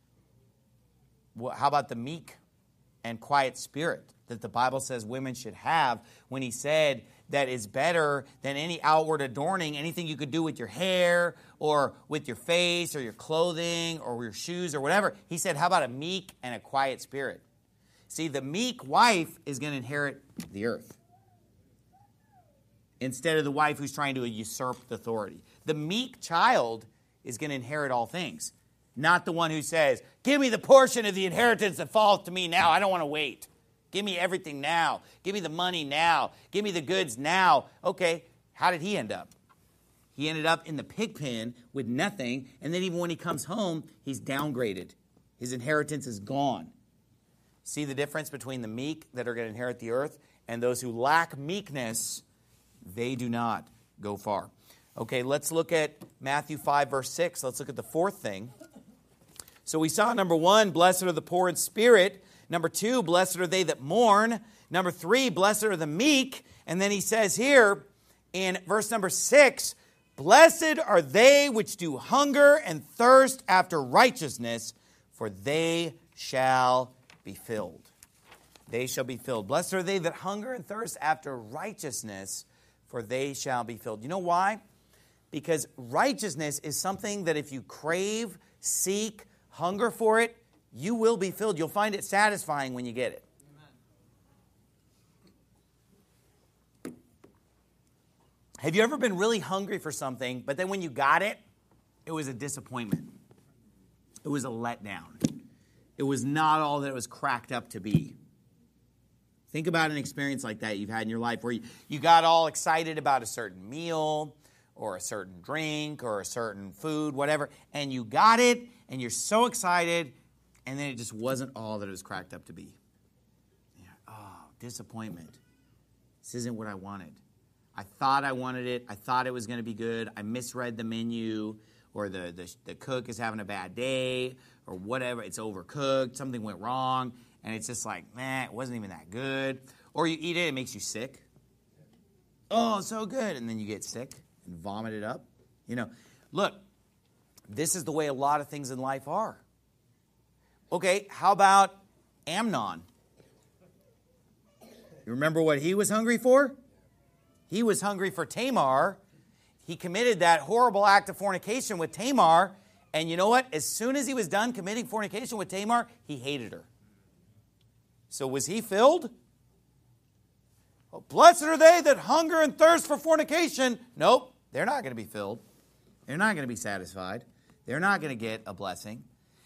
How about the meek and quiet spirit that the Bible says women should have, when he said that is better than any outward adorning, anything you could do with your hair or with your face or your clothing or your shoes or whatever. He said, how about a meek and a quiet spirit? See, the meek wife is going to inherit the earth instead of the wife who's trying to usurp the authority. The meek child is going to inherit all things, not the one who says, give me the portion of the inheritance that falls to me now. I don't want to wait. Give me everything now. Give me the money now. Give me the goods now. Okay, how did he end up? He ended up in the pig pen with nothing, and then even when he comes home, he's downgraded. His inheritance is gone. See the difference between the meek that are going to inherit the earth and those who lack meekness? They do not go far. Okay, let's look at Matthew 5, verse 6. Let's look at the fourth thing. So we saw, number 1, blessed are the poor in spirit. Number 2, blessed are they that mourn. Number 3, blessed are the meek. And then he says here in verse number 6, blessed are they which do hunger and thirst after righteousness, for they shall be filled. They shall be filled. Blessed are they that hunger and thirst after righteousness, for they shall be filled. You know why? Because righteousness is something that if you crave, seek, hunger for it, you will be filled. You'll find it satisfying when you get it. Amen. Have you ever been really hungry for something, but then when you got it, it was a disappointment? It was a letdown. It was not all that it was cracked up to be. Think about an experience like that you've had in your life where you got all excited about a certain meal or a certain drink or a certain food, whatever, and you got it, and you're so excited, and then it just wasn't all that it was cracked up to be. Oh, disappointment. This isn't what I wanted. I thought I wanted it. I thought it was going to be good. I misread the menu, or the cook is having a bad day, or whatever. It's overcooked. Something went wrong, and it's just like, it wasn't even that good. Or you eat it, it makes you sick. Oh, so good. And then you get sick and vomit it up. Look, this is the way a lot of things in life are. Okay, how about Amnon? You remember what he was hungry for? He was hungry for Tamar. He committed that horrible act of fornication with Tamar. And you know what? As soon as he was done committing fornication with Tamar, he hated her. So was he filled? Oh, blessed are they that hunger and thirst for fornication. Nope, they're not going to be filled. They're not going to be satisfied. They're not going to get a blessing.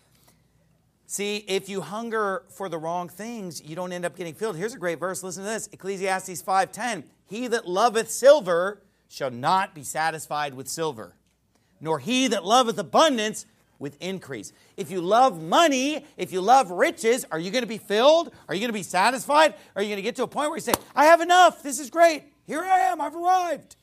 See, if you hunger for the wrong things, you don't end up getting filled. Here's a great verse. Listen to this. Ecclesiastes 5:10. He that loveth silver shall not be satisfied with silver, nor he that loveth abundance with increase. If you love money, if you love riches, are you going to be filled? Are you going to be satisfied? Are you going to get to a point where you say, I have enough. This is great. Here I am. I've arrived.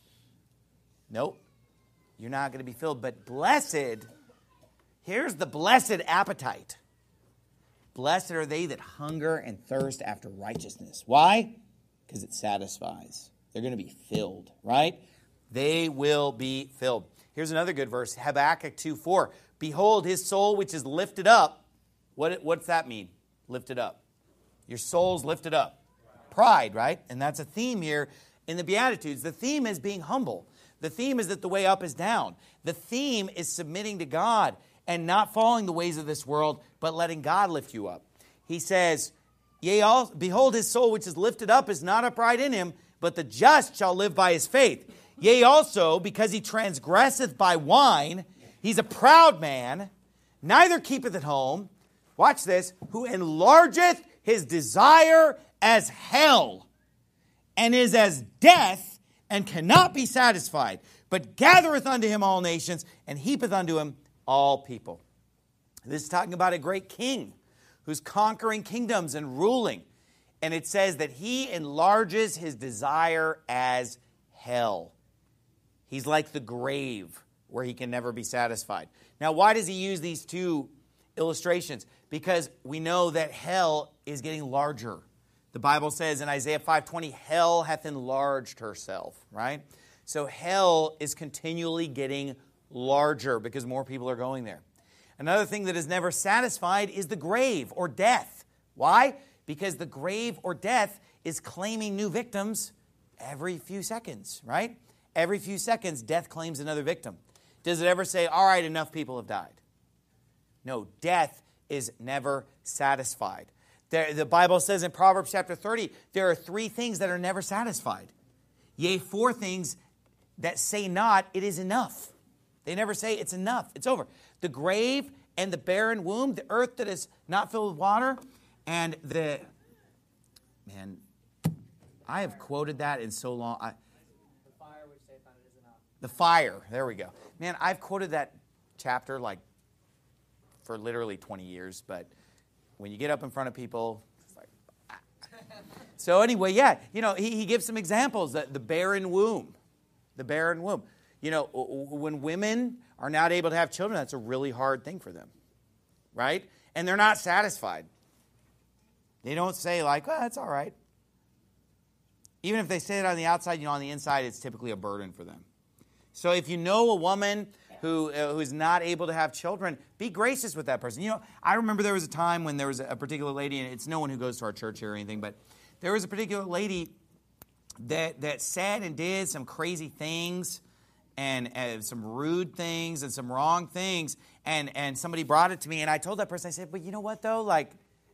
Nope. You're not going to be filled. But blessed, here's the blessed appetite. Blessed are they that hunger and thirst after righteousness. Why? Because it satisfies. They're going to be filled, right? They will be filled. Here's another good verse, Habakkuk 2:4. Behold, his soul which is lifted up. What's that mean? Lifted up. Your soul's lifted up. Pride, right? And that's a theme here in the Beatitudes. The theme is being humble. The theme is that the way up is down. The theme is submitting to God and not following the ways of this world, but letting God lift you up. He says, behold, his soul which is lifted up is not upright in him, but the just shall live by his faith. Yea, also, because he transgresseth by wine, he's a proud man, neither keepeth at home, watch this, who enlargeth his desire as hell, and is as death, and cannot be satisfied, but gathereth unto him all nations, and heapeth unto him all people. This is talking about a great king who's conquering kingdoms and ruling. And it says that he enlarges his desire as hell. He's like the grave where he can never be satisfied. Now, why does he use these two illustrations? Because we know that hell is getting larger. The Bible says in Isaiah 5:20, hell hath enlarged herself, right? So hell is continually getting larger because more people are going there. Another thing that is never satisfied is the grave or death. Why? Because the grave or death is claiming new victims every few seconds, right? Every few seconds, death claims another victim. Does it ever say, all right, enough people have died? No, death is never satisfied. The Bible says in Proverbs chapter 30, there are 3 things that are never satisfied. Yea, 4 things that say not, it is enough. They never say it's enough. It's over. The grave and the barren womb, the earth that is not filled with water, and I have quoted that in so long. The fire which saith not, it is enough. The fire. There we go. Man, I've quoted that chapter like for literally 20 years, but when you get up in front of people, it's like, ah. So anyway, yeah, he gives some examples. The barren womb. The barren womb. When women are not able to have children, that's a really hard thing for them, right? And they're not satisfied. They don't say like, well, that's all right. Even if they say it on the outside, on the inside, it's typically a burden for them. So if you know a woman who is not able to have children, be gracious with that person. I remember there was a time when there was a particular lady, and it's no one who goes to our church here or anything, but there was a particular lady that said and did some crazy things and some rude things and some wrong things, and somebody brought it to me, and I told that person, I said, but you know what, though? Like,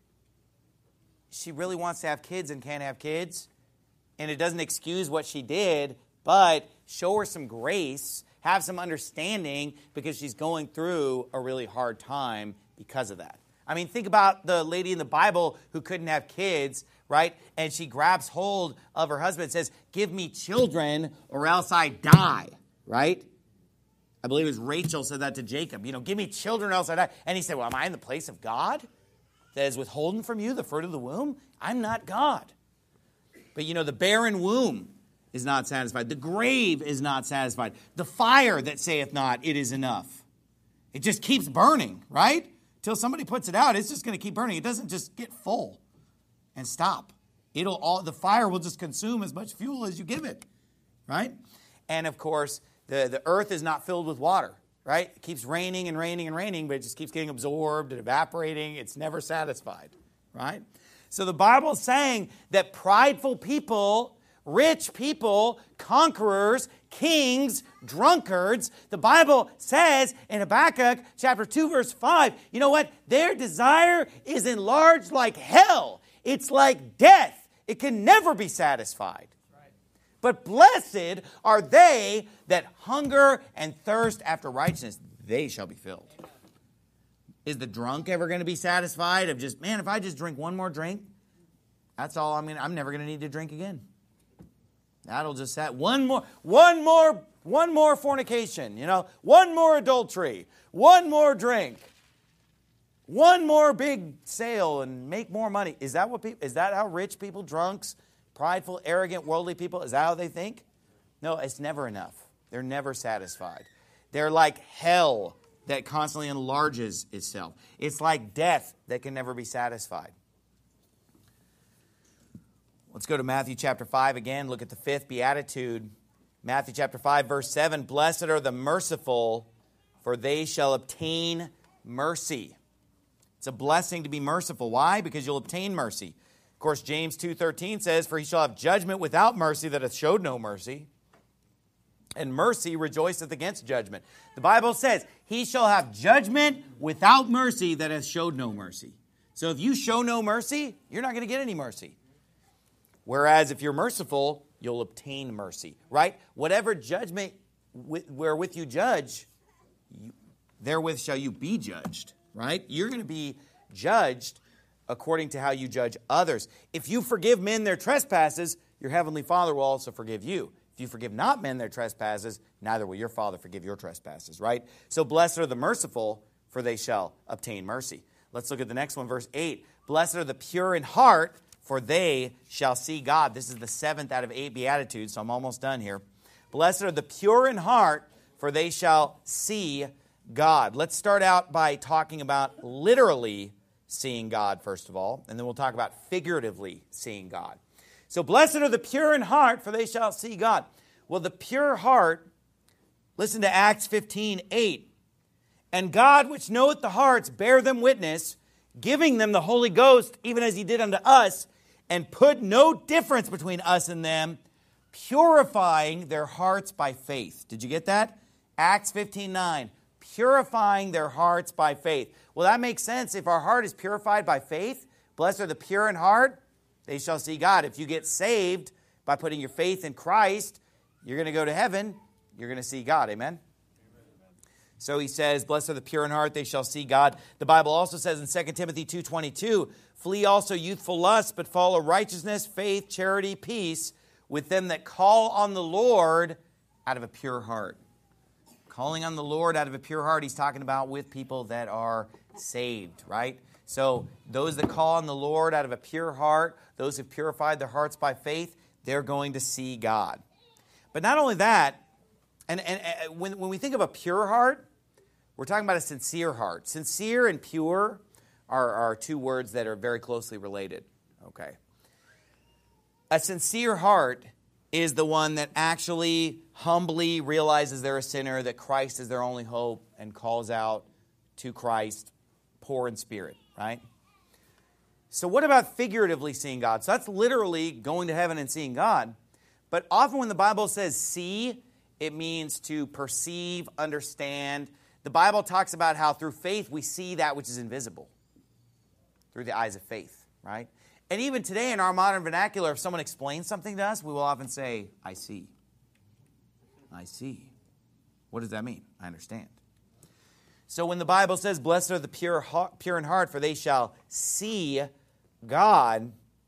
she really wants to have kids and can't have kids, and it doesn't excuse what she did, but show her some grace, have some understanding, because she's going through a really hard time because of that. I mean, think about the lady in the Bible who couldn't have kids, right? And she grabs hold of her husband and says, give me children or else I die, right? I believe it was Rachel said that to Jacob. Give me children or else I die. And he said, well, am I in the place of God that is withholding from you the fruit of the womb? I'm not God. But the barren womb is not satisfied. The grave is not satisfied. The fire that saith not, it is enough. It just keeps burning, right? Till somebody puts it out, it's just going to keep burning. It doesn't just get full and stop. The fire will just consume as much fuel as you give it, right? And of course, the earth is not filled with water, right? It keeps raining and raining and raining, but it just keeps getting absorbed and evaporating. It's never satisfied, right? So the Bible is saying that prideful people, rich people, conquerors, kings, drunkards, the Bible says in Habakkuk chapter 2, verse 5, you know what? Their desire is enlarged like hell. It's like death. It can never be satisfied. But blessed are they that hunger and thirst after righteousness. They shall be filled. Is the drunk ever going to be satisfied of just, man, if I just drink one more drink, that's all I'm never going to need to drink again. That'll just set one more fornication, one more adultery, one more drink, one more big sale and make more money. Is that how rich people, drunks, prideful, arrogant, worldly people, is that how they think? No, it's never enough. They're never satisfied. They're like hell that constantly enlarges itself. It's like death that can never be satisfied. Let's go to Matthew chapter 5 again. Look at the fifth beatitude. Matthew chapter 5, verse 7. Blessed are the merciful, for they shall obtain mercy. It's a blessing to be merciful. Why? Because you'll obtain mercy. Of course, James 2:13 says, for he shall have judgment without mercy that hath showed no mercy. And mercy rejoiceth against judgment. The Bible says, he shall have judgment without mercy that hath showed no mercy. So if you show no mercy, you're not going to get any mercy. Whereas if you're merciful, you'll obtain mercy, right? Whatever judgment wherewith you judge, therewith shall you be judged, right? You're going to be judged according to how you judge others. If you forgive men their trespasses, your heavenly Father will also forgive you. If you forgive not men their trespasses, neither will your Father forgive your trespasses, right? So blessed are the merciful, for they shall obtain mercy. Let's look at the next one, verse 8. Blessed are the pure in heart, for they shall see God. This is the 7th out of 8 Beatitudes, so I'm almost done here. Blessed are the pure in heart, for they shall see God. Let's start out by talking about literally seeing God, first of all, and then we'll talk about figuratively seeing God. So blessed are the pure in heart, for they shall see God. Well, the pure heart, listen to Acts 15:8. And God, which knoweth the hearts, bear them witness, giving them the Holy Ghost, even as he did unto us, and put no difference between us and them, purifying their hearts by faith. Did you get that? Acts 15:9. Purifying their hearts by faith. Well, that makes sense. If our heart is purified by faith, blessed are the pure in heart, they shall see God. If you get saved by putting your faith in Christ, you're going to go to heaven. You're going to see God. Amen? So he says, blessed are the pure in heart, they shall see God. The Bible also says in 2 Timothy 2:22, flee also youthful lust, but follow righteousness, faith, charity, peace with them that call on the Lord out of a pure heart. Calling on the Lord out of a pure heart, he's talking about with people that are saved, right? So those that call on the Lord out of a pure heart, those who've purified their hearts by faith, they're going to see God. But not only that, and when we think of a pure heart, we're talking about a sincere heart. Sincere and pure are two words that are very closely related. Okay. A sincere heart is the one that actually humbly realizes they're a sinner, that Christ is their only hope, and calls out to Christ, poor in spirit, right? So what about figuratively seeing God? So that's literally going to heaven and seeing God. But often when the Bible says see, it means to perceive, understand. The Bible talks about how through faith we see that which is invisible. Through the eyes of faith, right? And even today in our modern vernacular, if someone explains something to us, we will often say, I see. I see. What does that mean? I understand. So when the Bible says, blessed are the pure in heart, for they shall see God,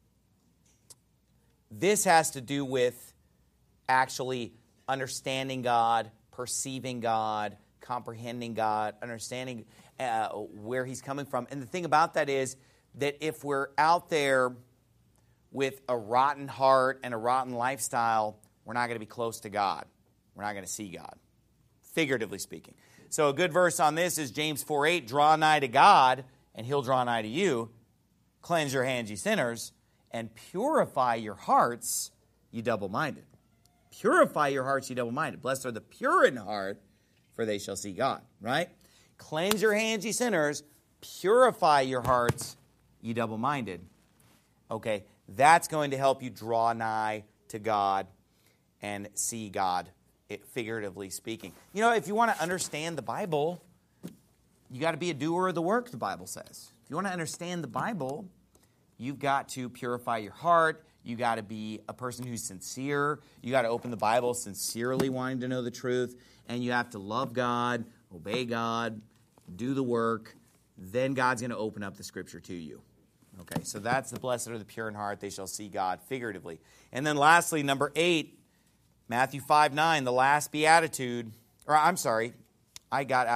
this has to do with actually understanding God, perceiving God, comprehending God, understanding where he's coming from. And the thing about that is that if we're out there with a rotten heart and a rotten lifestyle, we're not going to be close to God. We're not going to see God, figuratively speaking. So a good verse on this is James 4:8, draw nigh to God, and he'll draw nigh to you. Cleanse your hands, ye sinners, and purify your hearts, ye double-minded. Purify your hearts, ye double-minded. Blessed are the pure in heart, for they shall see God, right? Cleanse your hands, ye sinners, purify your hearts, ye double-minded. Okay, that's going to help you draw nigh to God and see God, figuratively speaking. You know, if you want to understand the Bible, you got to be a doer of the work, the Bible says. If you want to understand the Bible, you've got to purify your heart. You got to be a person who's sincere. You got to open the Bible sincerely wanting to know the truth. And you have to love God, obey God, do the work. Then God's going to open up the Scripture to you. Okay, so that's the blessed are the pure in heart. They shall see God, figuratively. And then lastly, number 8, Matthew 5:9, the last beatitude. Or I'm sorry, I got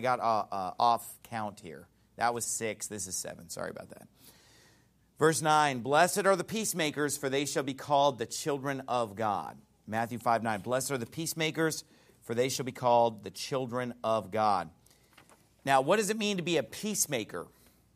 off count here. That was 6. This is 7. Sorry about that. Verse 9, blessed are the peacemakers, for they shall be called the children of God. Matthew 5:9, blessed are the peacemakers, for they shall be called the children of God. Now, what does it mean to be a peacemaker?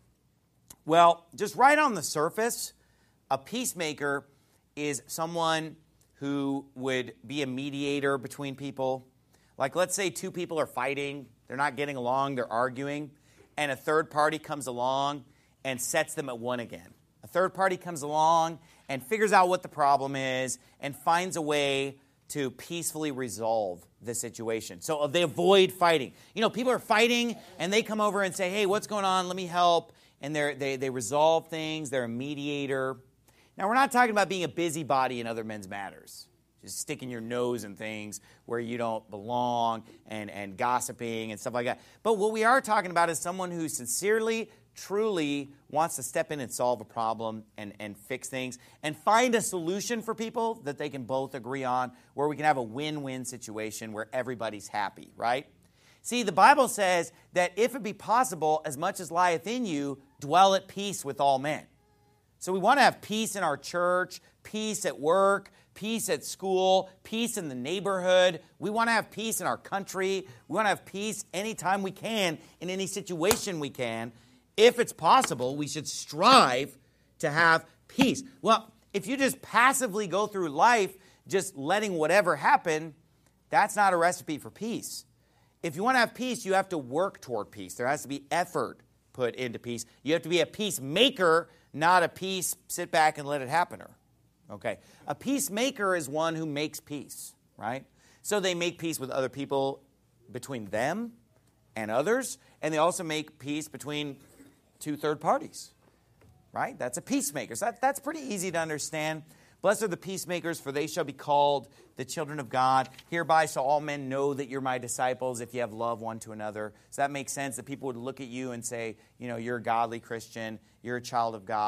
Well, just right on the surface, a peacemaker is someone who would be a mediator between people. Like, let's say two people are fighting, they're not getting along, they're arguing, and a third party comes along and sets them at one again. A third party comes along and figures out what the problem is and finds a way to peacefully resolve the situation. So they avoid fighting. You know, people are fighting and they come over and say, hey, what's going on? Let me help. And they resolve things. They're a mediator. Now, we're not talking about being a busybody in other men's matters. Just sticking your nose in things where you don't belong and gossiping and stuff like that. But what we are talking about is someone who sincerely, truly wants to step in and solve a problem and fix things and find a solution for people that they can both agree on, where we can have a win-win situation where everybody's happy, right? See, the Bible says that if it be possible, as much as lieth in you, dwell at peace with all men. So we want to have peace in our church, peace at work, peace at school, peace in the neighborhood. We want to have peace in our country. We want to have peace anytime we can, in any situation we can. If it's possible, we should strive to have peace. Well, if you just passively go through life just letting whatever happen, that's not a recipe for peace. If you want to have peace, you have to work toward peace. There has to be effort put into peace. You have to be a peacemaker, not a peace, sit back and let it happen. Okay. A peacemaker is one who makes peace, right? So they make peace with other people, between them and others, and they also make peace between two third parties, right? That's a peacemaker. So that's pretty easy to understand. Blessed are the peacemakers, for they shall be called the children of God. Hereby shall all men know that you're my disciples, if you have love one to another. So that makes sense that people would look at you and say, you know, you're a godly Christian, you're a child of God,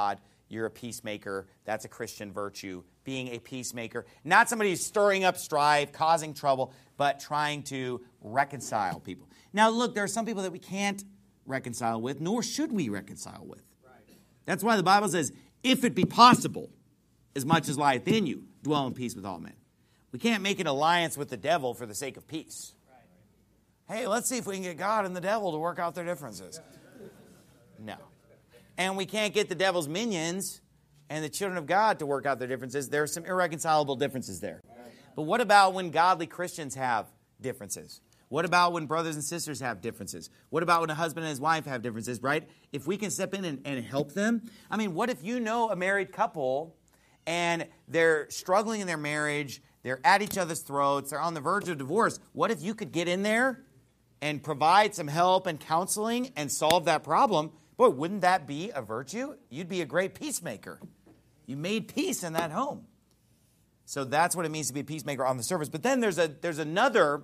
you're a peacemaker. That's a Christian virtue, being a peacemaker. Not somebody who's stirring up strife, causing trouble, but trying to reconcile people. Now, look, there are some people that we can't reconcile with, nor should we reconcile with. That's why the Bible says, if it be possible, as much as lieth in you, dwell in peace with all men. We can't make an alliance with the devil for the sake of peace. Hey, let's see if we can get God and the devil to work out their differences. No. And we can't get the devil's minions and the children of God to work out their differences. There are some irreconcilable differences there. But what about when godly Christians have differences? What about when brothers and sisters have differences? What about when a husband and his wife have differences, right? If we can step in and help them. I mean, what if you know a married couple and they're struggling in their marriage, they're at each other's throats, they're on the verge of divorce. What if you could get in there and provide some help and counseling and solve that problem? Boy, wouldn't that be a virtue? You'd be a great peacemaker. You made peace in that home. So that's what it means to be a peacemaker on the surface. But then there's another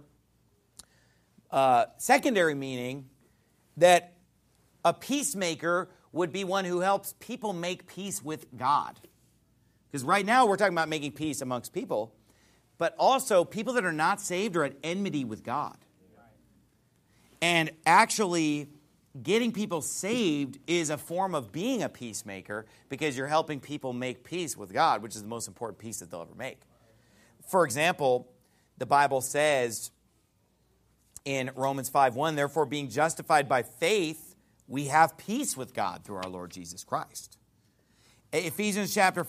secondary meaning, that a peacemaker would be one who helps people make peace with God. Because right now we're talking about making peace amongst people, but also people that are not saved are at enmity with God. And actually, getting people saved is a form of being a peacemaker, because you're helping people make peace with God, which is the most important peace that they'll ever make. For example, the Bible says in Romans 5:1, therefore being justified by faith, we have peace with God through our Lord Jesus Christ. Ephesians chapter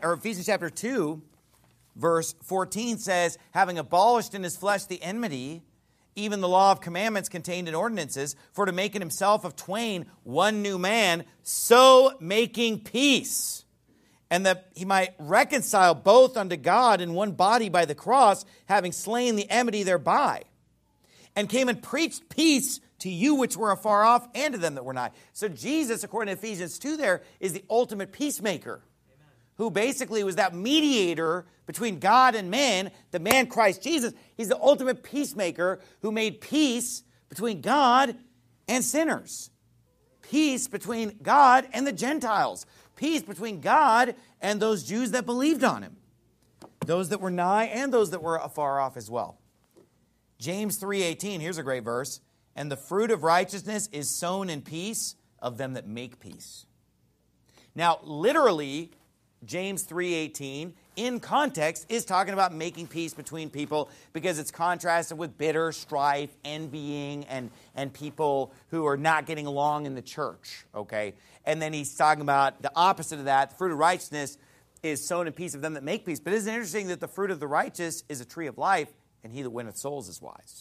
2, verse 14 says, having abolished in his flesh the enmity, even the law of commandments contained in ordinances, for to make in himself of twain one new man, so making peace, and that he might reconcile both unto God in one body by the cross, having slain the enmity thereby, and came and preached peace to you which were afar off, and to them that were nigh. So Jesus, according to Ephesians 2 there, is the ultimate peacemaker, who basically was that mediator between God and man, the man Christ Jesus. He's the ultimate peacemaker who made peace between God and sinners. Peace between God and the Gentiles. Peace between God and those Jews that believed on him. Those that were nigh and those that were afar off as well. James 3:18, here's a great verse. And the fruit of righteousness is sown in peace of them that make peace. Now, literally, James 3:18, in context, is talking about making peace between people, because it's contrasted with bitter strife, envying, and people who are not getting along in the church, okay? And then he's talking about the opposite of that. The fruit of righteousness is sown in peace of them that make peace. But isn't it interesting that the fruit of the righteous is a tree of life, and he that winneth souls is wise?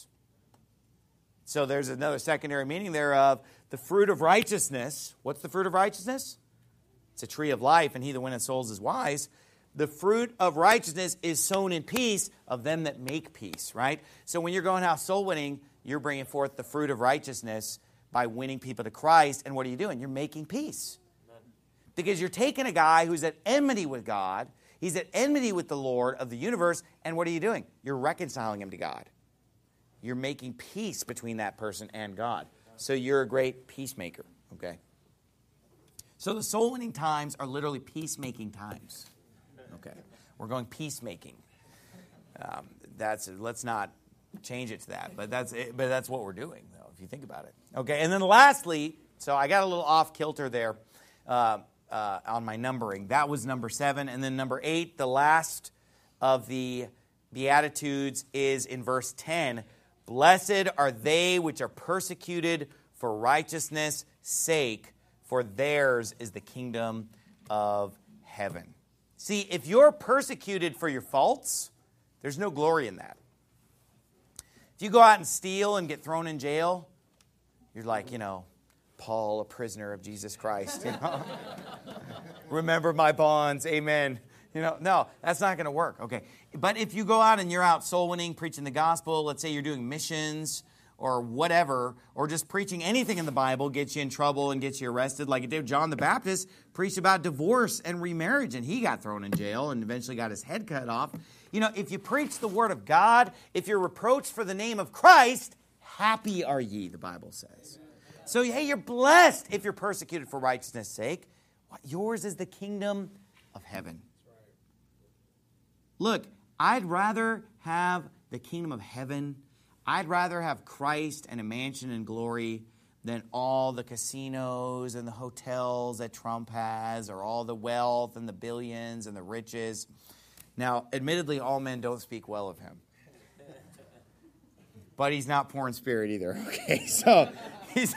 So there's another secondary meaning there of the fruit of righteousness. What's the fruit of righteousness? It's a tree of life, and he that winneth souls is wise. The fruit of righteousness is sown in peace of them that make peace, right? So when you're going out soul winning, you're bringing forth the fruit of righteousness by winning people to Christ. And what are you doing? You're making peace. Amen. Because you're taking a guy who's at enmity with God, he's at enmity with the Lord of the universe, and what are you doing? You're reconciling him to God. You're making peace between that person and God. So you're a great peacemaker, okay? So the soul-winning times are literally peacemaking times, okay? We're going peacemaking. Let's not change it to that, but that's what we're doing, though, if you think about it. Okay, and then lastly, so I got a little off kilter there on my numbering. That was number 7, and then number 8, the last of the Beatitudes, is in verse 10. Blessed are they which are persecuted for righteousness' sake, for theirs is the kingdom of heaven. See, if you're persecuted for your faults, there's no glory in that. If you go out and steal and get thrown in jail, you're like, Paul, a prisoner of Jesus Christ. Remember my bonds, amen. No, that's not going to work. Okay, but if you go out and you're out soul winning, preaching the gospel, let's say you're doing missions or whatever, or just preaching anything in the Bible gets you in trouble and gets you arrested, like it did John the Baptist, preached about divorce and remarriage, and he got thrown in jail and eventually got his head cut off. If you preach the word of God, if you're reproached for the name of Christ, happy are ye, the Bible says. So, hey, you're blessed if you're persecuted for righteousness' sake. Yours is the kingdom of heaven. Look, I'd rather have the kingdom of heaven. I'd rather have Christ and a mansion in glory than all the casinos and the hotels that Trump has, or all the wealth and the billions and the riches. Now, admittedly, all men don't speak well of him. But he's not poor in spirit either. Okay, so he's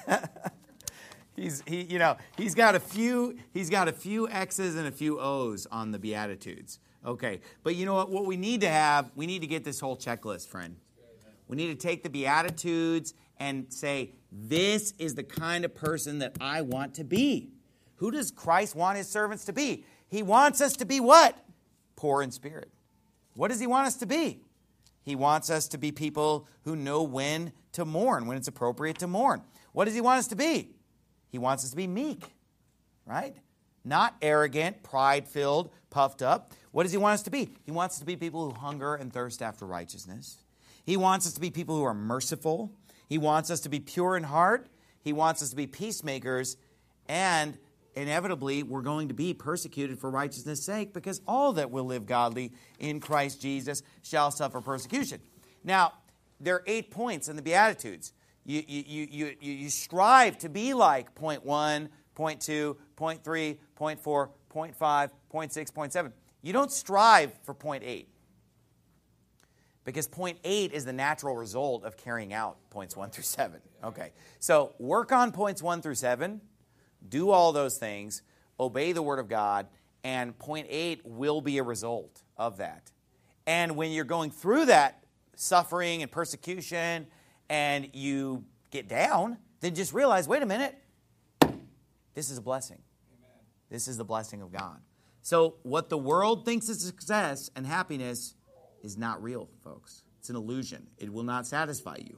he's got a few X's and a few O's on the Beatitudes. Okay, but you know what? What we need to have, we need to get this whole checklist, friend. We need to take the Beatitudes and say, this is the kind of person that I want to be. Who does Christ want his servants to be? He wants us to be what? Poor in spirit. What does he want us to be? He wants us to be people who know when to mourn, when it's appropriate to mourn. What does he want us to be? He wants us to be meek, right? Not arrogant, pride-filled, puffed up. What does he want us to be? He wants us to be people who hunger and thirst after righteousness. He wants us to be people who are merciful. He wants us to be pure in heart. He wants us to be peacemakers. And inevitably, we're going to be persecuted for righteousness' sake, because all that will live godly in Christ Jesus shall suffer persecution. Now, there are 8 points in the Beatitudes. You strive to be like point 1, point 2, point 3, point 4, point 5, point 6, point 7. You don't strive for point 8. Because point 8 is the natural result of carrying out points 1 through 7. Okay, so work on points 1 through 7. Do all those things. Obey the Word of God. And point 8 will be a result of that. And when you're going through that suffering and persecution and you get down, then just realize, wait a minute, this is a blessing. Amen. This is the blessing of God. So what the world thinks is success and happiness is not real, folks. It's an illusion. It will not satisfy you.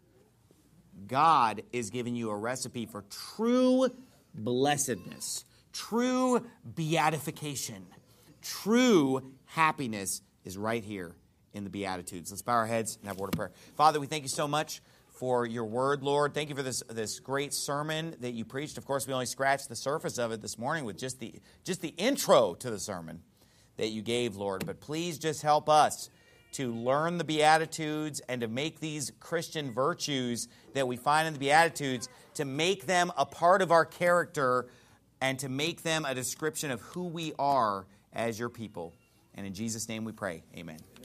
God is giving you a recipe for true blessedness, true beatification, true happiness is right here in the Beatitudes. Let's bow our heads and have a word of prayer. Father, we thank you so much for your word, Lord. Thank you for this great sermon that you preached. Of course, we only scratched the surface of it this morning with just the intro to the sermon that you gave, Lord. But please just help us to learn the Beatitudes and to make these Christian virtues that we find in the Beatitudes, to make them a part of our character and to make them a description of who we are as your people. And in Jesus' name we pray, amen.